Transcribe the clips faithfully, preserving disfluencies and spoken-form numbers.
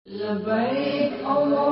لبیک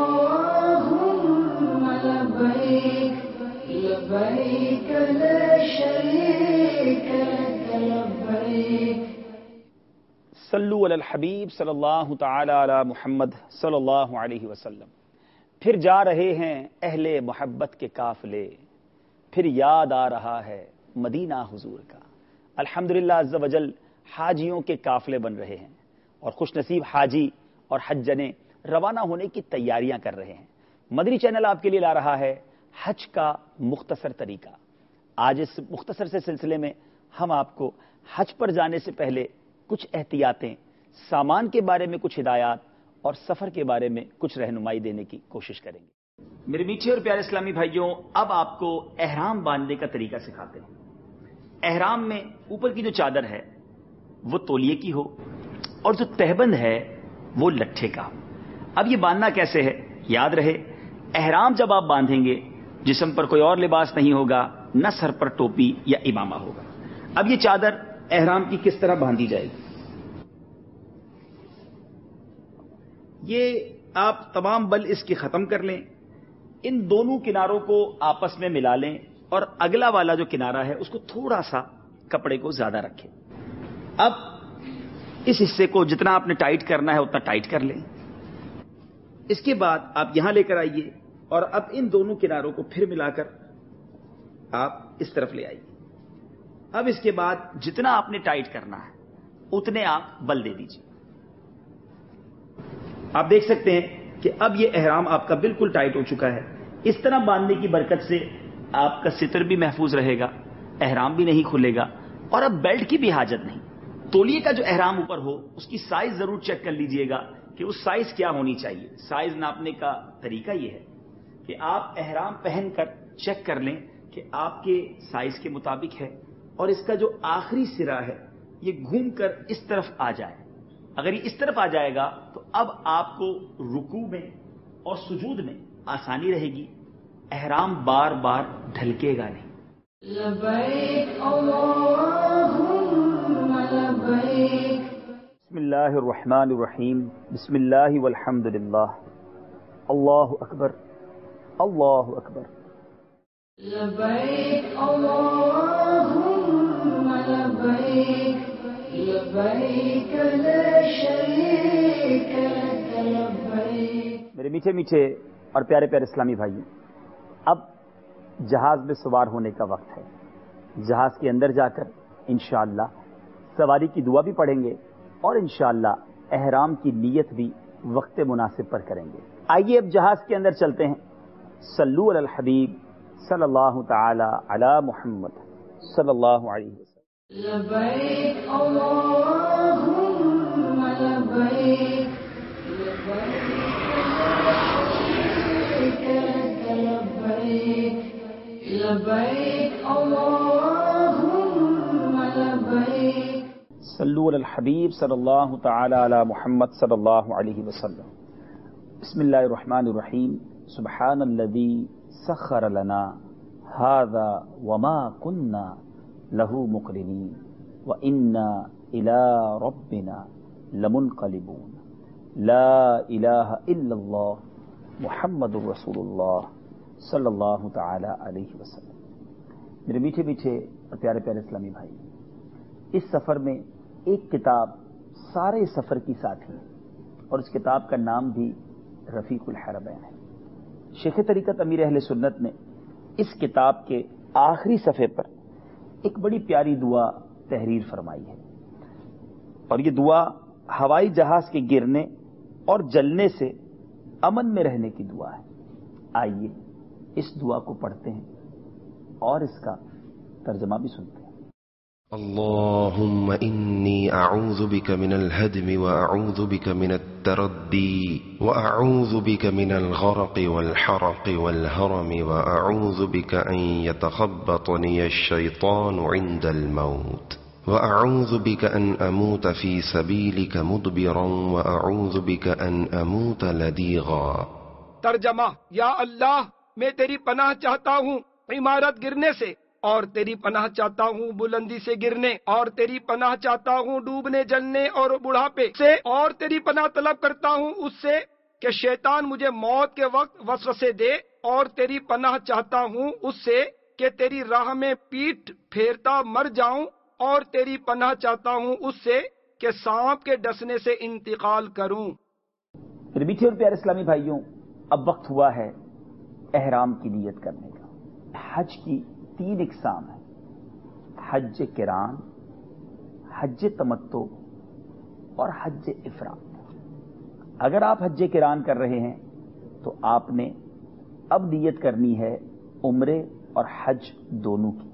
اللہم لبیک لبیک لا شریک لک لبیک. صلو علی الحبیب صلی اللہ تعالی علی محمد صلی اللہ علیہ وسلم. پھر جا رہے ہیں اہل محبت کے قافلے، پھر یاد آ رہا ہے مدینہ حضور کا. الحمدللہ عز وجل حاجیوں کے قافلے بن رہے ہیں اور خوش نصیب حاجی اور حجنے روانہ ہونے کی تیاریاں کر رہے ہیں. مدنی چینل آپ کے لیے لا رہا ہے حج کا مختصر طریقہ. آج اس مختصر سے سلسلے میں ہم آپ کو حج پر جانے سے پہلے کچھ احتیاطیں، سامان کے بارے میں کچھ ہدایات اور سفر کے بارے میں کچھ رہنمائی دینے کی کوشش کریں گے. میرے میٹھے اور پیارے اسلامی بھائیوں، اب آپ کو احرام باندھنے کا طریقہ سکھاتے ہیں. احرام میں اوپر کی جو چادر ہے وہ تولیے کی ہو اور جو تہبند ہے وہ لٹھے کا. اب یہ باندھنا کیسے ہے؟ یاد رہے، احرام جب آپ باندھیں گے جسم پر کوئی اور لباس نہیں ہوگا، نہ سر پر ٹوپی یا امامہ ہوگا. اب یہ چادر احرام کی کس طرح باندھی جائے گی؟ یہ آپ تمام بل اس کی ختم کر لیں، ان دونوں کناروں کو آپس میں ملا لیں اور اگلا والا جو کنارہ ہے اس کو تھوڑا سا کپڑے کو زیادہ رکھیں. اب اس حصے کو جتنا آپ نے ٹائٹ کرنا ہے اتنا ٹائٹ کر لیں. اس کے بعد آپ یہاں لے کر آئیے اور اب ان دونوں کناروں کو پھر ملا کر آپ اس طرف لے آئیے. اب اس کے بعد جتنا آپ نے ٹائٹ کرنا ہے اتنے آپ بل دے دیجیے. آپ دیکھ سکتے ہیں کہ اب یہ احرام آپ کا بالکل ٹائٹ ہو چکا ہے. اس طرح باندھنے کی برکت سے آپ کا ستر بھی محفوظ رہے گا، احرام بھی نہیں کھلے گا اور اب بیلٹ کی بھی حاجت نہیں. تولیے کا جو احرام اوپر ہو اس کی سائز ضرور چیک کر لیجئے گا کہ اس سائز کیا ہونی چاہیے. سائز ناپنے کا طریقہ یہ ہے کہ آپ احرام پہن کر چیک کر لیں کہ آپ کے سائز کے مطابق ہے اور اس کا جو آخری سرا ہے یہ گھوم کر اس طرف آ جائے. اگر یہ اس طرف آ جائے گا تو اب آپ کو رکوع میں اور سجود میں آسانی رہے گی، احرام بار بار ڈھلکے گا نہیں. لبیک اللہم لبیک. بسم اللہ الرحمن الرحیم. بسم اللہ والحمد للہ. اللہ اکبر اللہ اکبر. لبیک اللہم لبیک لبیک لا شریک لک لبیک. میرے میٹھے میٹھے اور پیارے پیارے اسلامی بھائیوں، اب جہاز میں سوار ہونے کا وقت ہے. جہاز کے اندر جا کر انشاءاللہ سواری کی دعا بھی پڑھیں گے اور انشاءاللہ احرام کی نیت بھی وقت مناسب پر کریں گے. آئیے اب جہاز کے اندر چلتے ہیں. صلو علی الحبیب صلی اللہ تعالی علی محمد صلی اللہ علیہ وسلم. لبیک اللہم لبیک لبیک لبیک لبیک اللہم لبیک. صلو علی الحبیب صلی اللہ تعالی علی محمد صلی اللہ علیہ وسلم. بسم اللہ الرحمن الرحیم. سبحان الذی سخر لنا هذا وما كنا له مقرنین وإنا إلى ربنا لمنقلبون. لا الہ الا اللہ محمد رسول اللہ صلی اللہ تعالی علیہ وسلم. میرے میٹھے میٹھے اور پیارے پیارے اسلامی بھائی، اس سفر میں ایک کتاب سارے سفر کی ساتھی ہے اور اس کتاب کا نام بھی رفیق الحرمین ہے. شیخ طریقت امیر اہل سنت نے اس کتاب کے آخری صفحے پر ایک بڑی پیاری دعا تحریر فرمائی ہے اور یہ دعا ہوائی جہاز کے گرنے اور جلنے سے امن میں رہنے کی دعا ہے. آئیے اس دعا کو پڑھتے ہیں اور اس کا ترجمہ بھی سنتے ہیں. اللهم إني أعوذ بك من الهدم وأعوذ بك من التردي وأعوذ بك من الغرق والحرق والهرم وأعوذ بك أن يتخبطني الشيطان عند الموت وأعوذ بك أن أموت في سبيلك مدبرا وأعوذ بك أن أموت لديغا. ترجمہ: یا اللہ میں تیری پناہ چاہتا ہوں عمارت گرنے سے اور تیری پناہ چاہتا ہوں بلندی سے گرنے، اور تیری پناہ چاہتا ہوں ڈوبنے جلنے اور بڑھاپے سے، اور تیری پناہ طلب کرتا ہوں اس سے کہ شیطان مجھے موت کے وقت وسوسے دے، اور تیری پناہ چاہتا ہوں اس سے کہ تیری راہ میں پیٹھ پھیرتا مر جاؤں، اور تیری پناہ چاہتا ہوں اس سے کہ سانپ کے ڈسنے سے انتقال کروں۔ میرے میٹھے اور پیارے اسلامی بھائیوں، اب وقت ہوا ہے احرام کی نیت کرنے کا۔ حج کی تین اقسام ہیں: حج قران، حج تمتع اور حج افراد۔ اگر آپ حج قران کر رہے ہیں تو آپ نے اب نیت کرنی ہے عمرے اور حج دونوں کی۔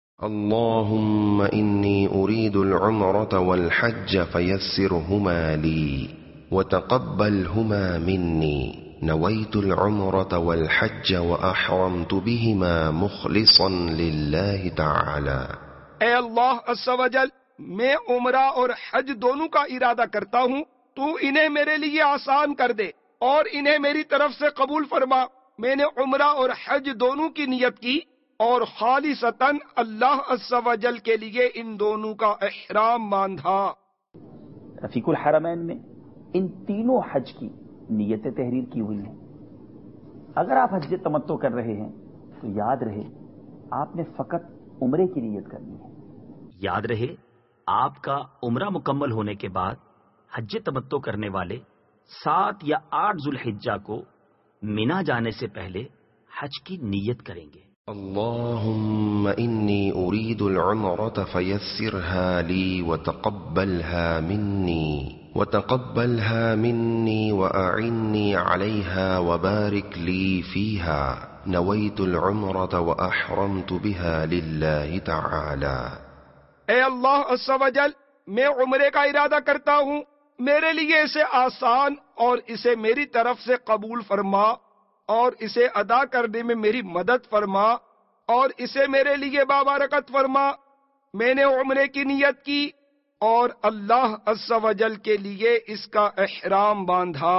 اللهم إني أريد العمرة والحج فيسرهما لي وتقبلهما مني نويت العمرة والحج وأحرمت بهما مخلصا لله تعالى۔ اے اللہ عز و جل، میں عمرہ اور حج دونوں کا ارادہ کرتا ہوں، تو انہیں میرے لیے آسان کر دے اور انہیں میری طرف سے قبول فرما۔ میں نے عمرہ اور حج دونوں کی نیت کی اور خالصتاً اللہ عز و جل کے لیے ان دونوں کا احرام باندھا۔ رفیق الحرمین نے ان تینوں حج کی نیتیں تحریر کی ہوئی ہیں۔ اگر آپ حج تمتع کر رہے ہیں تو یاد رہے آپ نے فقط عمرے کی نیت کرنی ہے۔ یاد رہے آپ کا عمرہ مکمل ہونے کے بعد حج تمتع کرنے والے سات یا آٹھ ذوالحجہ کو مینا جانے سے پہلے حج کی نیت کریں گے۔ اللهم إني أريد العمرة فيسرها لي وتقبلها مني وتقبلها مني وأعني عليها وبارك لي فيها نويت العمرة وأحرمت بها لله تعالى۔ اے اللہ عز و جل، میں عمرے کا ارادہ کرتا ہوں، میرے لیے اسے آسان اور اسے میری طرف سے قبول فرما اور اسے ادا کرنے میں میری مدد فرما اور اسے میرے لیے بابرکت فرما۔ میں نے عمرے کی نیت کی اور اللہ عز و جل کے لیے اس کا احرام باندھا۔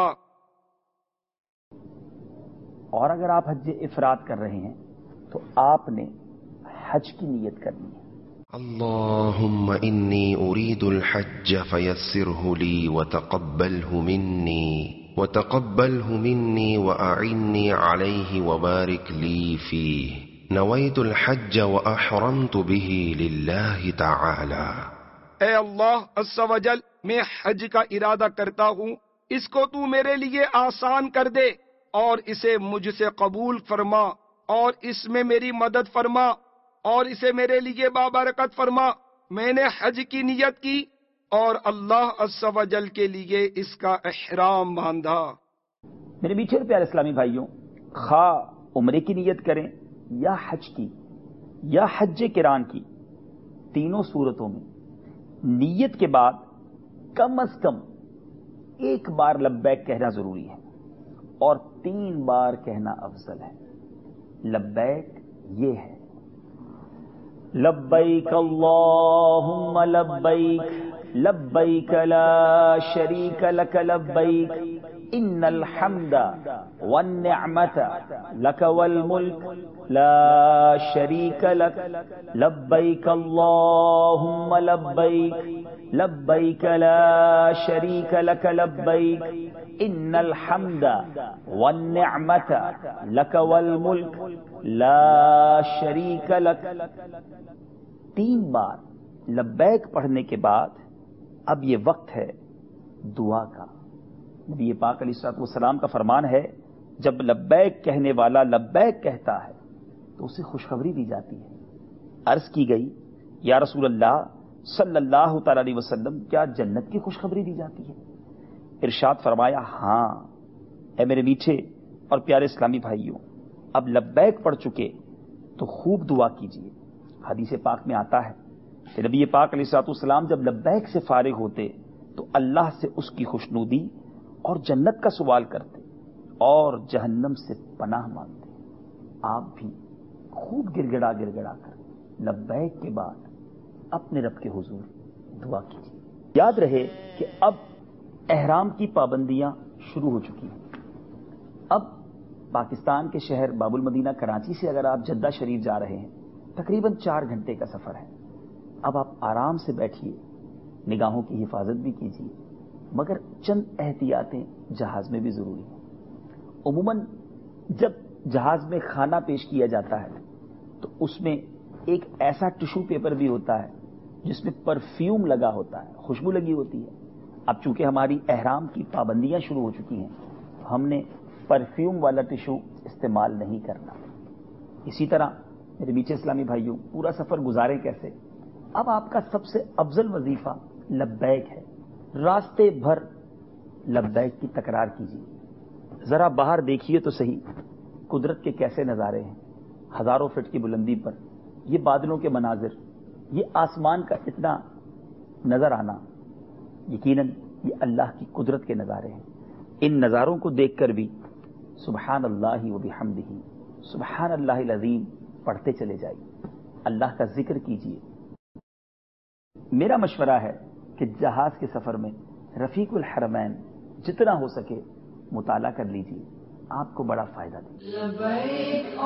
اور اگر آپ حج افراد کر رہے ہیں تو آپ نے حج کی نیت کرنی ہے۔ اللهم إني أريد الحج فيسره لي وتقبله مني وتقبله مني وأعني عليه وبارك لي فيه نويت الحج وأحرمت به لله تعالى۔ اے اللہ عز و جل، میں حج کا ارادہ کرتا ہوں، اس کو تو میرے لیے آسان کر دے اور اسے مجھ سے قبول فرما اور اس میں میری مدد فرما اور اسے میرے لیے بابرکت فرما۔ میں نے حج کی نیت کی اور اللہ عز و جل کے لیے اس کا احرام باندھا۔ میرے میٹھے اور پیارے اسلامی بھائیوں، خواہ عمرے کی نیت کریں یا حج کی یا حج قران کی، تینوں صورتوں میں نیت کے بعد کم از کم ایک بار لبیک کہنا ضروری ہے اور تین بار کہنا افضل ہے۔ لبیک یہ ہے: لبیک اللہم لبیک لبیک لا شریک لک لبیک ان الحمد والنعمت لک والملک لا شریک لک لبیک اللہم لبیک لبیک لا شریک لک لبیک ان الحمد والنعمت لک والملک لا شریک لک۔ تین بار لبیک پڑھنے کے بعد اب یہ وقت ہے دعا کا۔ نبی پاک علیہ الصلوۃ والسلام کا فرمان ہے، جب لبیک کہنے والا لبیک کہتا ہے تو اسے خوشخبری دی جاتی ہے۔ عرض کی گئی، یا رسول اللہ صلی اللہ تعالی علیہ وسلم، کیا جنت کی خوشخبری دی جاتی ہے؟ ارشاد فرمایا، ہاں۔ اے میرے میٹھے اور پیارے اسلامی بھائیوں، اب لبیک پڑھ چکے تو خوب دعا کیجیے۔ حدیث پاک میں آتا ہے کہ نبی پاک علیہ الصلوۃ والسلام جب لبیک سے فارغ ہوتے تو اللہ سے اس کی خوشنودی اور جنت کا سوال کرتے اور جہنم سے پناہ مانگتے۔ آپ بھی خوب گڑ گڑا گڑ گڑا کر لبیک کے بعد اپنے رب کے حضور دعا کیجیے۔ یاد رہے کہ اب احرام کی پابندیاں شروع ہو چکی ہیں۔ اب پاکستان کے شہر باب المدینہ کراچی سے اگر آپ جدہ شریف جا رہے ہیں تقریباً چار گھنٹے کا سفر ہے. اب آپ آرام سے بیٹھیے، نگاہوں کی حفاظت بھی کیجیے، مگر چند احتیاطیں جہاز میں بھی ضروری ہیں. عموماً جب جہاز میں کھانا پیش کیا جاتا ہے تو اس میں ایک ایسا ٹشو پیپر بھی ہوتا ہے جس میں پرفیوم لگا ہوتا ہے، خوشبو لگی ہوتی ہے. اب چونکہ ہماری احرام کی پابندیاں شروع ہو چکی ہیں، ہم نے پرفیوم والا ٹشو استعمال نہیں کرنا. اسی طرح میرے میٹھے اسلامی بھائیوں، پورا سفر گزاریں کیسے؟ اب آپ کا سب سے افضل وظیفہ لبیک ہے. راستے بھر لبیک کی تکرار کیجیے. ذرا باہر دیکھیے تو صحیح، قدرت کے کیسے نظارے ہیں. ہزاروں فٹ کی بلندی پر یہ بادلوں کے مناظر، یہ آسمان کا اتنا نظر آنا، یقیناً یہ اللہ کی قدرت کے نظارے ہیں. ان نظاروں کو دیکھ کر بھی سبحان اللہ و بحمدہ، سبحان اللہ العظیم پڑھتے چلے جائیے، اللہ کا ذکر کیجیے. میرا مشورہ ہے کہ جہاز کے سفر میں رفیق الحرمین جتنا ہو سکے مطالعہ کر لیجیے، آپ کو بڑا فائدہ دے. لبیک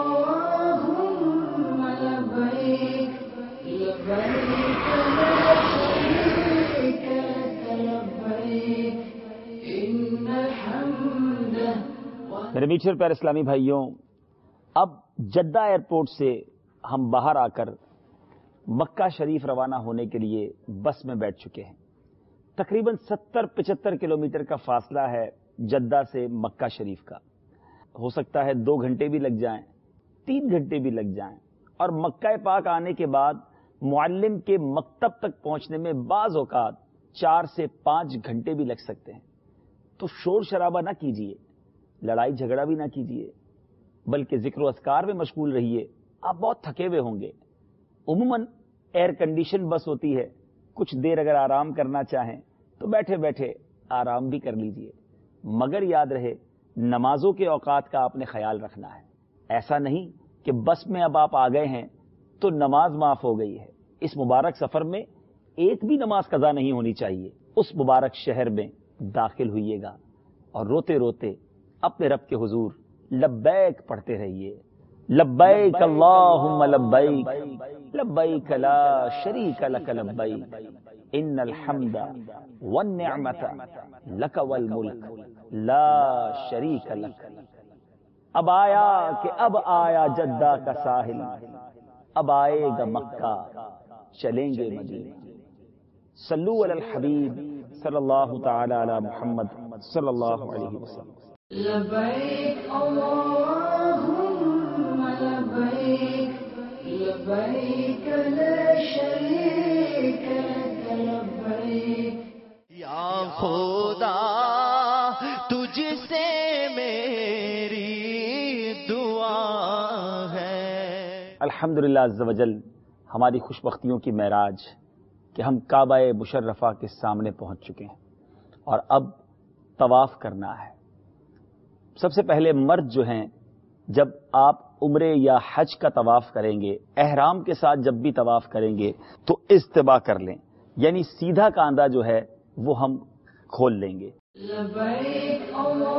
اللہم لبیک لبیک لا شریک لک لبیک ان الحمد. میرے میٹھے اور پیارے اسلامی بھائیوں، اب جدہ ایئرپورٹ سے ہم باہر آ کر مکہ شریف روانہ ہونے کے لیے بس میں بیٹھ چکے ہیں. تقریباً ستر پچہتر کلومیٹر کا فاصلہ ہے جدہ سے مکہ شریف کا. ہو سکتا ہے دو گھنٹے بھی لگ جائیں، تین گھنٹے بھی لگ جائیں، اور مکہ پاک آنے کے بعد معلم کے مکتب تک پہنچنے میں بعض اوقات چار سے پانچ گھنٹے بھی لگ سکتے ہیں. تو شور شرابہ نہ کیجیے، لڑائی جھگڑا بھی نہ کیجیے، بلکہ ذکر و اذکار میں مشغول رہیے. آپ بہت تھکے ہوئے ہوں گے. عموماً ایئر کنڈیشن بس ہوتی ہے، کچھ دیر اگر آرام کرنا چاہیں تو بیٹھے بیٹھے آرام بھی کر لیجیے، مگر یاد رہے نمازوں کے اوقات کا آپ نے خیال رکھنا ہے. ایسا نہیں کہ بس میں اب آپ آ گئے ہیں تو نماز معاف ہو گئی ہے. اس مبارک سفر میں ایک بھی نماز قضا نہیں ہونی چاہیے. اس مبارک شہر میں داخل ہوئیے گا اور روتے روتے اپنے رب کے حضور لبیک پڑھتے رہیے. لبیک اللہم لبیک لبیک لا شریک لک لبیک ان الحمد والنعمت لک والملک لا شریک لک. اب آیا کہ اب آیا جدہ کا ساحل، اب آئے گا مکہ، چلیں گے مدینہ. صلو علی الحبیب صلی اللہ تعالی علی محمد صلی اللہ علیہ وسلم. لبیک اللہم لبیک لبیک لا شریک لک لبیک. یا خدا تجھ سے میری دعا ہے. الحمدللہ عز وجل، ہماری خوش بختیوں کی معراج کہ ہم کعبہ مشرفہ کے سامنے پہنچ چکے ہیں اور اب طواف کرنا ہے. سب سے پہلے مرد جو ہیں، جب آپ عمرے یا حج کا طواف کریں گے، احرام کے ساتھ جب بھی طواف کریں گے تو استباء کر لیں، یعنی سیدھا کاندھا جو ہے وہ ہم کھول لیں گے. لبیک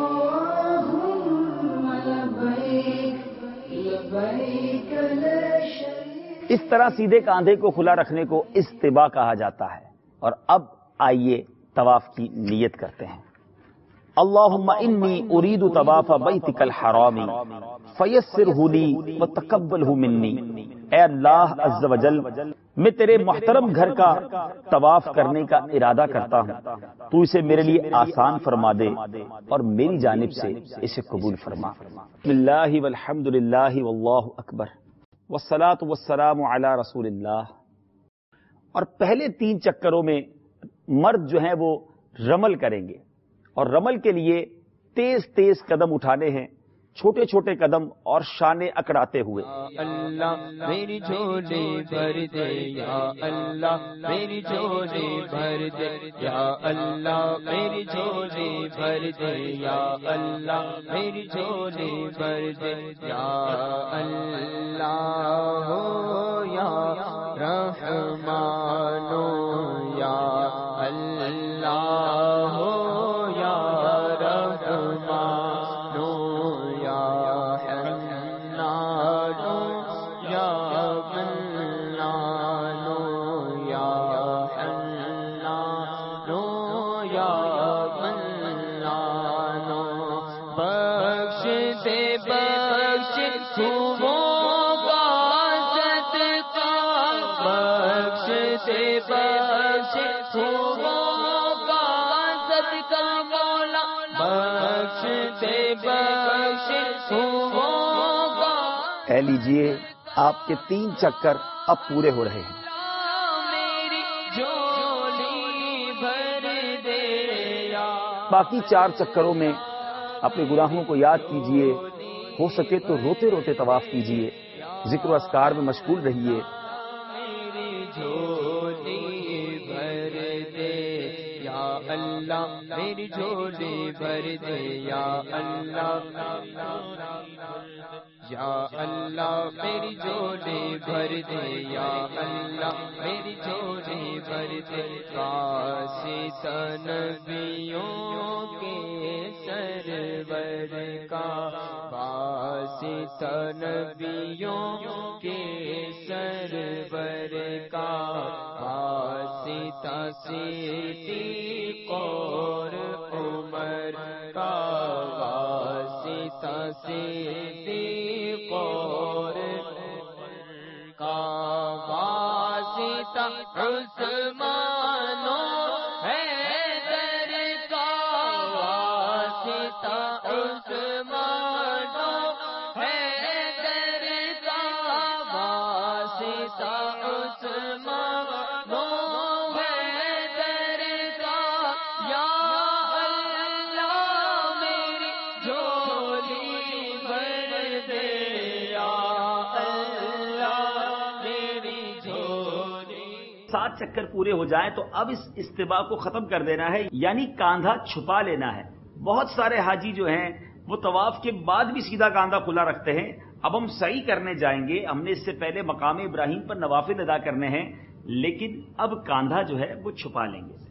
اللہم لبیک لبیک لا شریک. اس طرح سیدھے کاندھے کو کھلا رکھنے کو استباء کہا جاتا ہے. اور اب آئیے طواف کی نیت کرتے ہیں. اللہم انی ارید طواف بیتک الحرام فیسرہ لی وتقبلہ منی. اے اللہ عز وجل، میں تیرے محترم گھر کا طواف کرنے کا ارادہ کرتا ہوں، تو اسے میرے لیے آسان فرما دے اور میری جانب سے اسے قبول فرما. بسم اللہ والحمد للہ واللہ اکبر والصلاۃ والسلام علی رسول اللہ. اور پہلے تین چکروں میں مرد جو ہیں وہ رمل کریں گے، اور رمل کے لیے تیز تیز قدم اٹھانے ہیں، چھوٹے چھوٹے قدم اور شانے اکڑاتے ہوئے. اللہ میری جھولی بھر دے یا اللہ میری جھولی بھر دے یا اللہ میری جھولی بھر دے یا اللہ میری جھولی بھر دے یا اللہ ہو یا رحمان یا اللہ ہو یا رحمان یا حنان یا بخش دے بخش خوبوں کا صدقہ، بخش دے بخش خوبوں کا صدقہ مولا، بخش دے بخش خوبوں کا۔ اے لیجئے آپ کے تین چکر اب پورے ہو رہے ہیں۔ میری جھولی بھر دے یا باقی چار چکروں میں اپنے گناہوں کو یاد کیجئے، ہو سکے تو روتے روتے طواف کیجئے، ذکر و اذکار میں مشغول رہیے۔ میری جھولی بھر دے یا اللہ، میری جھولی بھر دے یا اللہ، یا اللہ میری جھولی بھر دے یا اللہ، میری جھولی بھر دے۔ کاشت نبیوں کے سرور کا، کاشت نبیوں کے سرور کا، کاشت صدیق اور عمر کا، کاشت صدیق اور کا، واسطہ عثمان و حیدر کا، واسطہ عثمان و حیدر کا، واسطہ عثمان و حیدر کا، یا اللہ میری جھولی بھر دے یا اللہ میری جھولی۔ سات چکر پورے ہو جائیں تو اب اس استباء کو ختم کر دینا ہے، یعنی کاندھا چھپا لینا ہے۔ بہت سارے حاجی جو ہیں وہ طواف کے بعد بھی سیدھا کاندھا کھلا رکھتے ہیں۔ اب ہم سعی کرنے جائیں گے، ہم نے اس سے پہلے مقام ابراہیم پر نوافل ادا کرنے ہیں، لیکن اب کاندھا جو ہے وہ چھپا لیں گے۔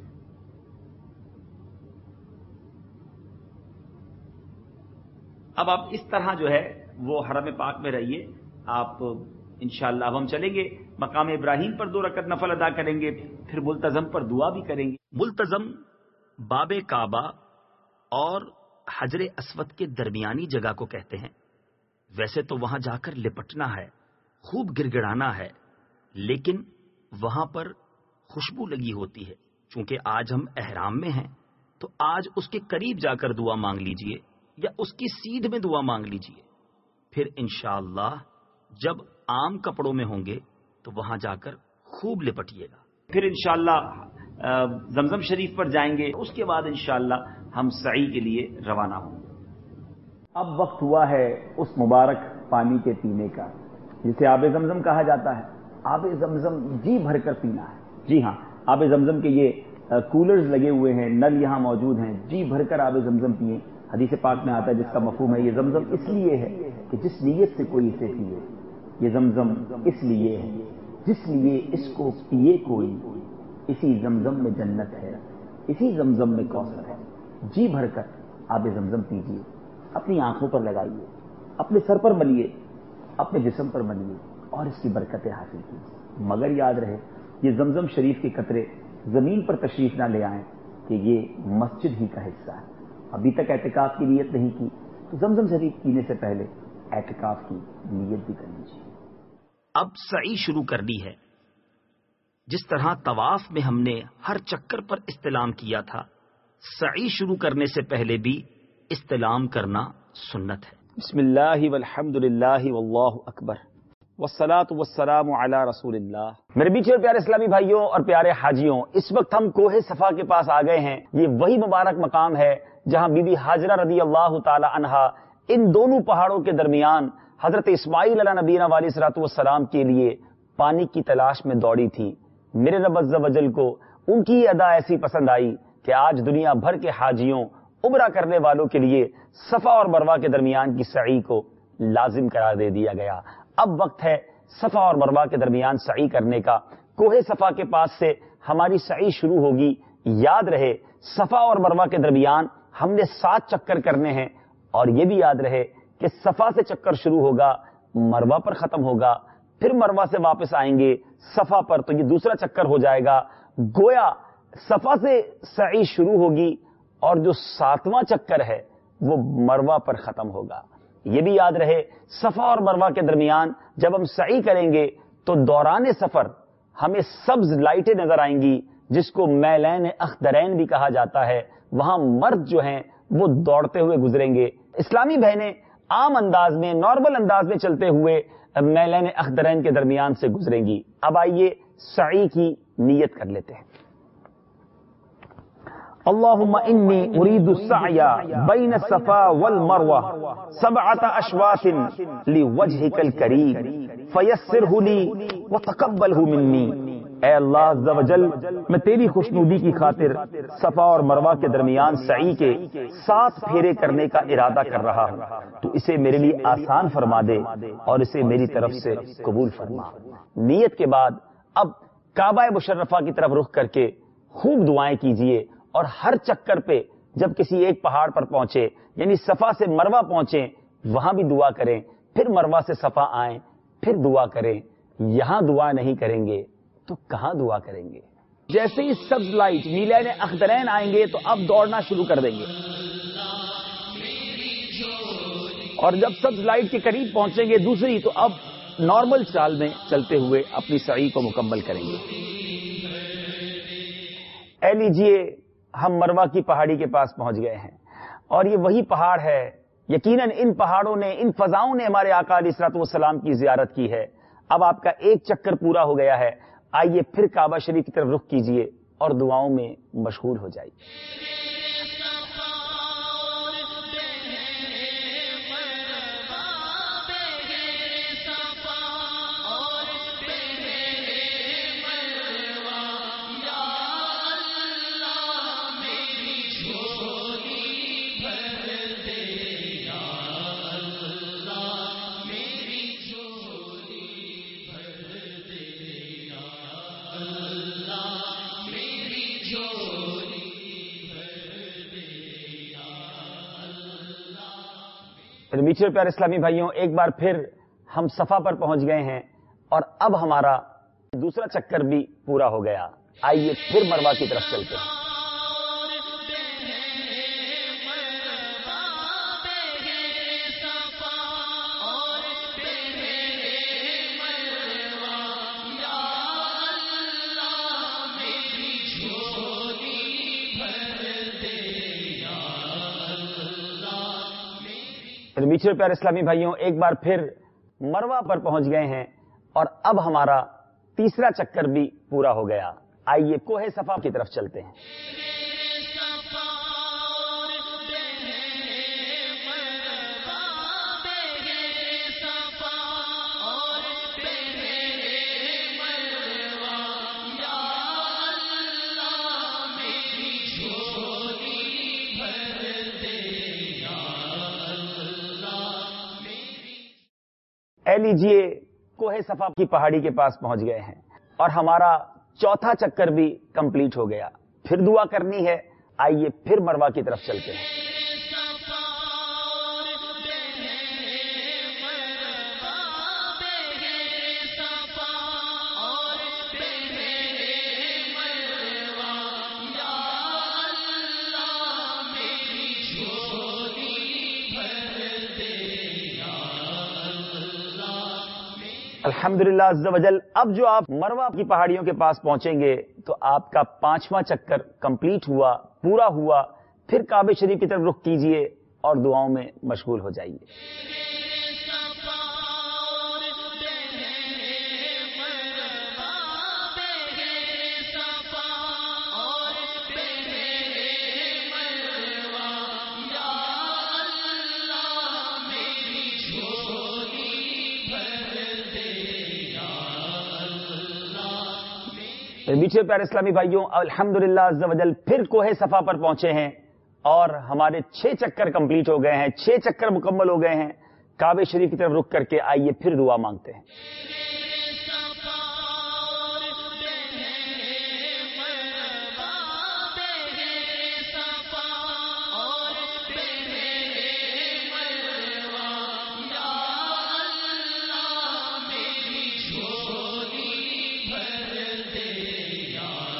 اب آپ اس طرح جو ہے وہ حرم پاک میں رہیے۔ آپ انشاءاللہ اب ہم چلیں گے مقام ابراہیم پر دو رکعت نفل ادا کریں گے، پھر ملتزم پر دعا بھی کریں گے۔ ملتزم باب کعبہ اور حجر اسود کے درمیانی جگہ کو کہتے ہیں۔ ویسے تو وہاں جا کر لپٹنا ہے، خوب گڑگڑانا ہے، لیکن وہاں پر خوشبو لگی ہوتی ہے۔ چونکہ آج ہم احرام میں ہیں تو آج اس کے قریب جا کر دعا مانگ لیجئے یا اس کی سیدھ میں دعا مانگ لیجئے۔ پھر انشاءاللہ جب عام کپڑوں میں ہوں گے تو وہاں جا کر خوب لپٹیے گا۔ پھر انشاءاللہ زمزم شریف پر جائیں گے، اس کے بعد انشاءاللہ ہم سعی کے لیے روانہ ہوں گے۔ اب وقت ہوا ہے اس مبارک پانی کے پینے کا جسے آب زمزم کہا جاتا ہے۔ آب زمزم جی بھر کر پینا ہے۔ جی ہاں، آب زمزم کے یہ کولرز لگے ہوئے ہیں، نل یہاں موجود ہیں، جی بھر کر آب زمزم پئیں۔ حدیث پاک میں آتا ہے جس کا مفہوم ہے یہ زمزم اس لیے ہے کہ جس نیت سے کوئی اسے پیے، یہ زمزم اس لیے ہے جس لیے اس کو پیے کوئی، اسی زمزم میں جنت ہے، اسی زمزم میں کوثر ہے۔ جی بھر کر آب زمزم پیجیے، اپنی آنکھوں پر لگائیے، اپنے سر پر ملیے، اپنے جسم پر ملیے اور اس کی برکتیں حاصل کیجیے۔ مگر یاد رہے یہ زمزم شریف کے قطرے زمین پر تشریف نہ لے آئیں کہ یہ مسجد ہی کا حصہ ہے۔ ابھی تک اعتکاف کی نیت نہیں کی تو زمزم شریف پینے سے پہلے اعتکاف کی نیت بھی کر لیجیے۔ اب سعی شروع کرنی ہے۔ جس طرح طواف میں ہم نے ہر چکر پر استلام کیا تھا، سعی شروع کرنے سے پہلے بھی استلام کرنا سنت ہے۔ بسم اللہ والحمد للہ واللہ اکبر والصلاة والسلام علی رسول اللہ۔ میرے بیچے اور پیارے اسلامی بھائیوں اور پیارے حاجیوں، اس وقت ہم کوہ صفا کے پاس آ گئے ہیں۔ یہ وہی مبارک مقام ہے جہاں بی بی ہاجرہ رضی اللہ تعالی عنہا ان دونوں پہاڑوں کے درمیان حضرت اسماعیل علیہ نبینا علیہ الصلوۃ والسلام کے لیے پانی کی تلاش میں دوڑی تھی۔ میرے رب عز و جل کو ان کی ادا ایسی پسند آئی کہ آج دنیا بھر کے حاجیوں عمرہ کرنے والوں کے لیے صفا اور مروہ کے درمیان کی سعی کو لازم قرار دے دیا گیا۔ اب وقت ہے صفا اور مروہ کے درمیان سعی کرنے کا۔ کوہ صفا کے پاس سے ہماری سعی شروع ہوگی۔ یاد رہے صفا اور مروہ کے درمیان ہم نے سات چکر کرنے ہیں، اور یہ بھی یاد رہے کہ صفا سے چکر شروع ہوگا، مروہ پر ختم ہوگا، پھر مروہ سے واپس آئیں گے صفا پر، تو یہ دوسرا چکر ہو جائے گا۔ گویا صفا سے سعی شروع ہوگی اور جو ساتواں چکر ہے وہ مروہ پر ختم ہوگا. یہ بھی یاد رہے صفا اور مروہ کے درمیان جب ہم سعی کریں گے تو دوران سفر ہمیں سبز لائٹیں نظر آئیں گی جس کو میلین اخضرین بھی کہا جاتا ہے. وہاں مرد جو ہیں وہ دوڑتے ہوئے گزریں گے. اسلامی بہنیں عام انداز میں نارمل انداز میں چلتے ہوئے میلین اخضرین کے درمیان سے گزریں گی. اب آئیے سعی کی نیت کر لیتے ہیں. اللهم انی اريد السعي بين الصفا والمروه سبعه اشواط لوجهك الكريم فيسره لي وتقبله مني. اے اللہ عز و جل، میں تیری خوشنودی کی خاطر صفا اور مروہ کے درمیان سعی کے سات پھیرے کرنے کا ارادہ کر رہا ہوں، تو اسے میرے لیے آسان فرما دے اور اسے میری طرف سے قبول فرما. نیت کے بعد اب کعبہ مشرفہ کی طرف رخ کر کے خوب دعائیں کیجئے اور ہر چکر پہ جب کسی ایک پہاڑ پر پہنچے یعنی صفا سے مروہ پہنچیں وہاں بھی دعا کریں، پھر مروہ سے صفا آئیں پھر دعا کریں. یہاں دعا نہیں کریں گے تو کہاں دعا کریں گے؟ جیسے ہی سبز لائٹ میلین اخضرین آئیں گے تو اب دوڑنا شروع کر دیں گے، اور جب سبز لائٹ کے قریب پہنچیں گے دوسری تو اب نارمل چال میں چلتے ہوئے اپنی سعی کو مکمل کریں گے. اے لیجئے ہم مروہ کی پہاڑی کے پاس پہنچ گئے ہیں اور یہ وہی پہاڑ ہے. یقیناً ان پہاڑوں نے ان فضاؤں نے ہمارے آقا علیہ الصلوۃ والسلام کی زیارت کی ہے. اب آپ کا ایک چکر پورا ہو گیا ہے. آئیے پھر کعبہ شریف کی طرف رخ کیجئے اور دعاؤں میں مشغول ہو جائیے. میٹھے پیارے اسلامی بھائیوں، ایک بار پھر ہم صفا پر پہنچ گئے ہیں اور اب ہمارا دوسرا چکر بھی پورا ہو گیا. آئیے پھر مروہ کی طرف چلتے ہیں. میٹھے پیارے اسلامی بھائیوں، ایک بار پھر مروہ پر پہنچ گئے ہیں اور اب ہمارا تیسرا چکر بھی پورا ہو گیا. آئیے کوہ صفا کی طرف چلتے ہیں. اے لیجئے کوہ صفا کی پہاڑی کے پاس پہنچ گئے ہیں اور ہمارا چوتھا چکر بھی کمپلیٹ ہو گیا. پھر دعا کرنی ہے. آئیے پھر مروہ کی طرف چلتے ہیں. الحمدللہ عز و جل. اب جو آپ مروہ کی پہاڑیوں کے پاس پہنچیں گے تو آپ کا پانچواں چکر کمپلیٹ ہوا، پورا ہوا. پھر کعبہ شریف کی طرف رخ کیجئے اور دعاؤں میں مشغول ہو جائیے. میٹھے پیارے اسلامی بھائیوں، الحمدللہ عز و جل پھر کوہ صفا پر پہنچے ہیں اور ہمارے چھ چکر کمپلیٹ ہو گئے ہیں، چھ چکر مکمل ہو گئے ہیں. کعبہ شریف کی طرف رخ کر کے آئیے پھر دعا مانگتے ہیں.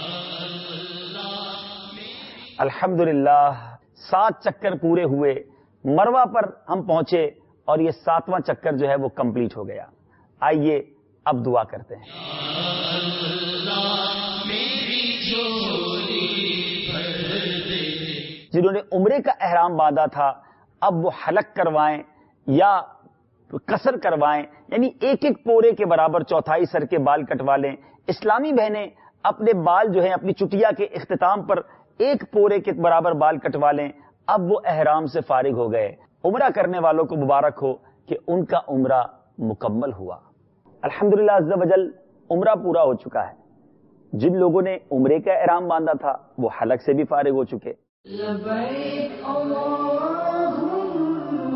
الحمدللہ سات چکر پورے ہوئے. مروا پر ہم پہنچے اور یہ ساتواں چکر جو ہے وہ کمپلیٹ ہو گیا. آئیے اب دعا کرتے ہیں. جنہوں نے عمرے کا احرام باندھا تھا اب وہ حلق کروائیں یا قصر کروائیں، یعنی ایک ایک پورے کے برابر چوتھائی سر کے بال کٹوا لیں. اسلامی بہنیں اپنے بال جو ہیں اپنی چٹیا کے اختتام پر ایک پورے کے برابر بال کٹوا لیں. اب وہ احرام سے فارغ ہو گئے. عمرہ کرنے والوں کو مبارک ہو کہ ان کا عمرہ مکمل ہوا. الحمدللہ عز و جل عمرہ پورا ہو چکا ہے. جن لوگوں نے عمرے کا احرام باندھا تھا وہ حلق سے بھی فارغ ہو چکے. لبیک اللہم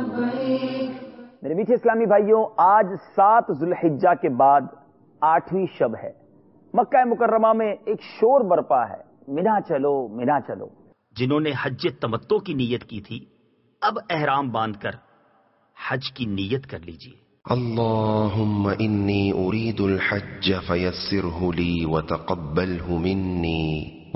لبیک. میرے میٹھے اسلامی بھائیوں، آج سات ذو الحجہ کے بعد آٹھویں شب ہے. مکہ مکرمہ میں ایک شور برپا ہے، منا چلو منا چلو. جنہوں نے حج تمتع کی نیت کی تھی اب احرام باندھ کر حج کی نیت کر لیجیے. اللهم إني أريد الحج فيسره لي وتقبله مني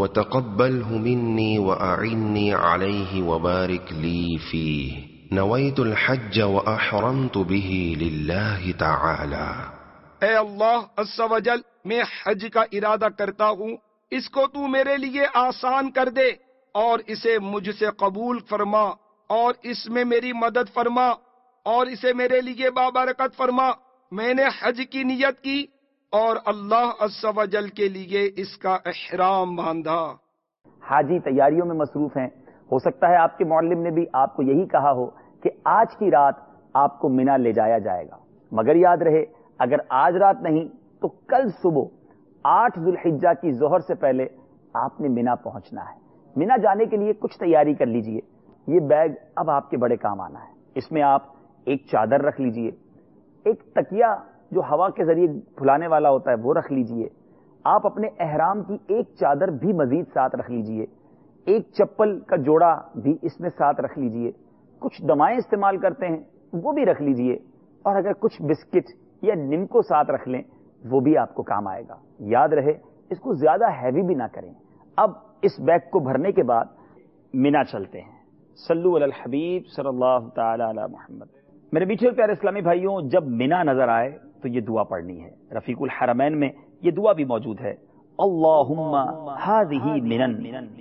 وتقبله مني وأعني عليه وبارك لي فيه. نويت الحج وأحرمت به لله تعالى. اے اللہ عز و جل، میں حج کا ارادہ کرتا ہوں، اس کو تو میرے لیے آسان کر دے اور اسے مجھ سے قبول فرما اور اس میں میری مدد فرما اور اسے میرے لیے بابرکت فرما. میں نے حج کی نیت کی اور اللہ عز و جل کے لیے اس کا احرام باندھا. حاجی تیاریوں میں مصروف ہیں. ہو سکتا ہے آپ کے معلم نے بھی آپ کو یہی کہا ہو کہ آج کی رات آپ کو مینا لے جایا جائے گا، مگر یاد رہے اگر آج رات نہیں تو کل صبح آٹھ ذو الحجہ کی ظہر سے پہلے آپ نے مینا پہنچنا ہے. مینا جانے کے لیے کچھ تیاری کر لیجئے. یہ بیگ اب آپ کے بڑے کام آنا ہے. اس میں آپ ایک چادر رکھ لیجئے، ایک تکیہ جو ہوا کے ذریعے پھلانے والا ہوتا ہے وہ رکھ لیجئے. آپ اپنے احرام کی ایک چادر بھی مزید ساتھ رکھ لیجئے. ایک چپل کا جوڑا بھی اس میں ساتھ رکھ لیجئے. کچھ دوائیں استعمال کرتے ہیں وہ بھی رکھ لیجئے، اور اگر کچھ بسکٹ یا نمکو ساتھ رکھ لیں وہ بھی آپ کو کام آئے گا. یاد رہے اس کو زیادہ ہیوی بھی نہ کریں. اب اس بیگ کو بھرنے کے بعد مینا چلتے ہیں. صلو علی الحبیب صلی اللہ تعالی علی محمد. میرے میٹھے اور پیارے اسلامی بھائیوں، جب مینا نظر آئے تو یہ دعا پڑھنی ہے. رفیق الحرمین میں یہ دعا بھی موجود ہے. اللہم ہذہ منن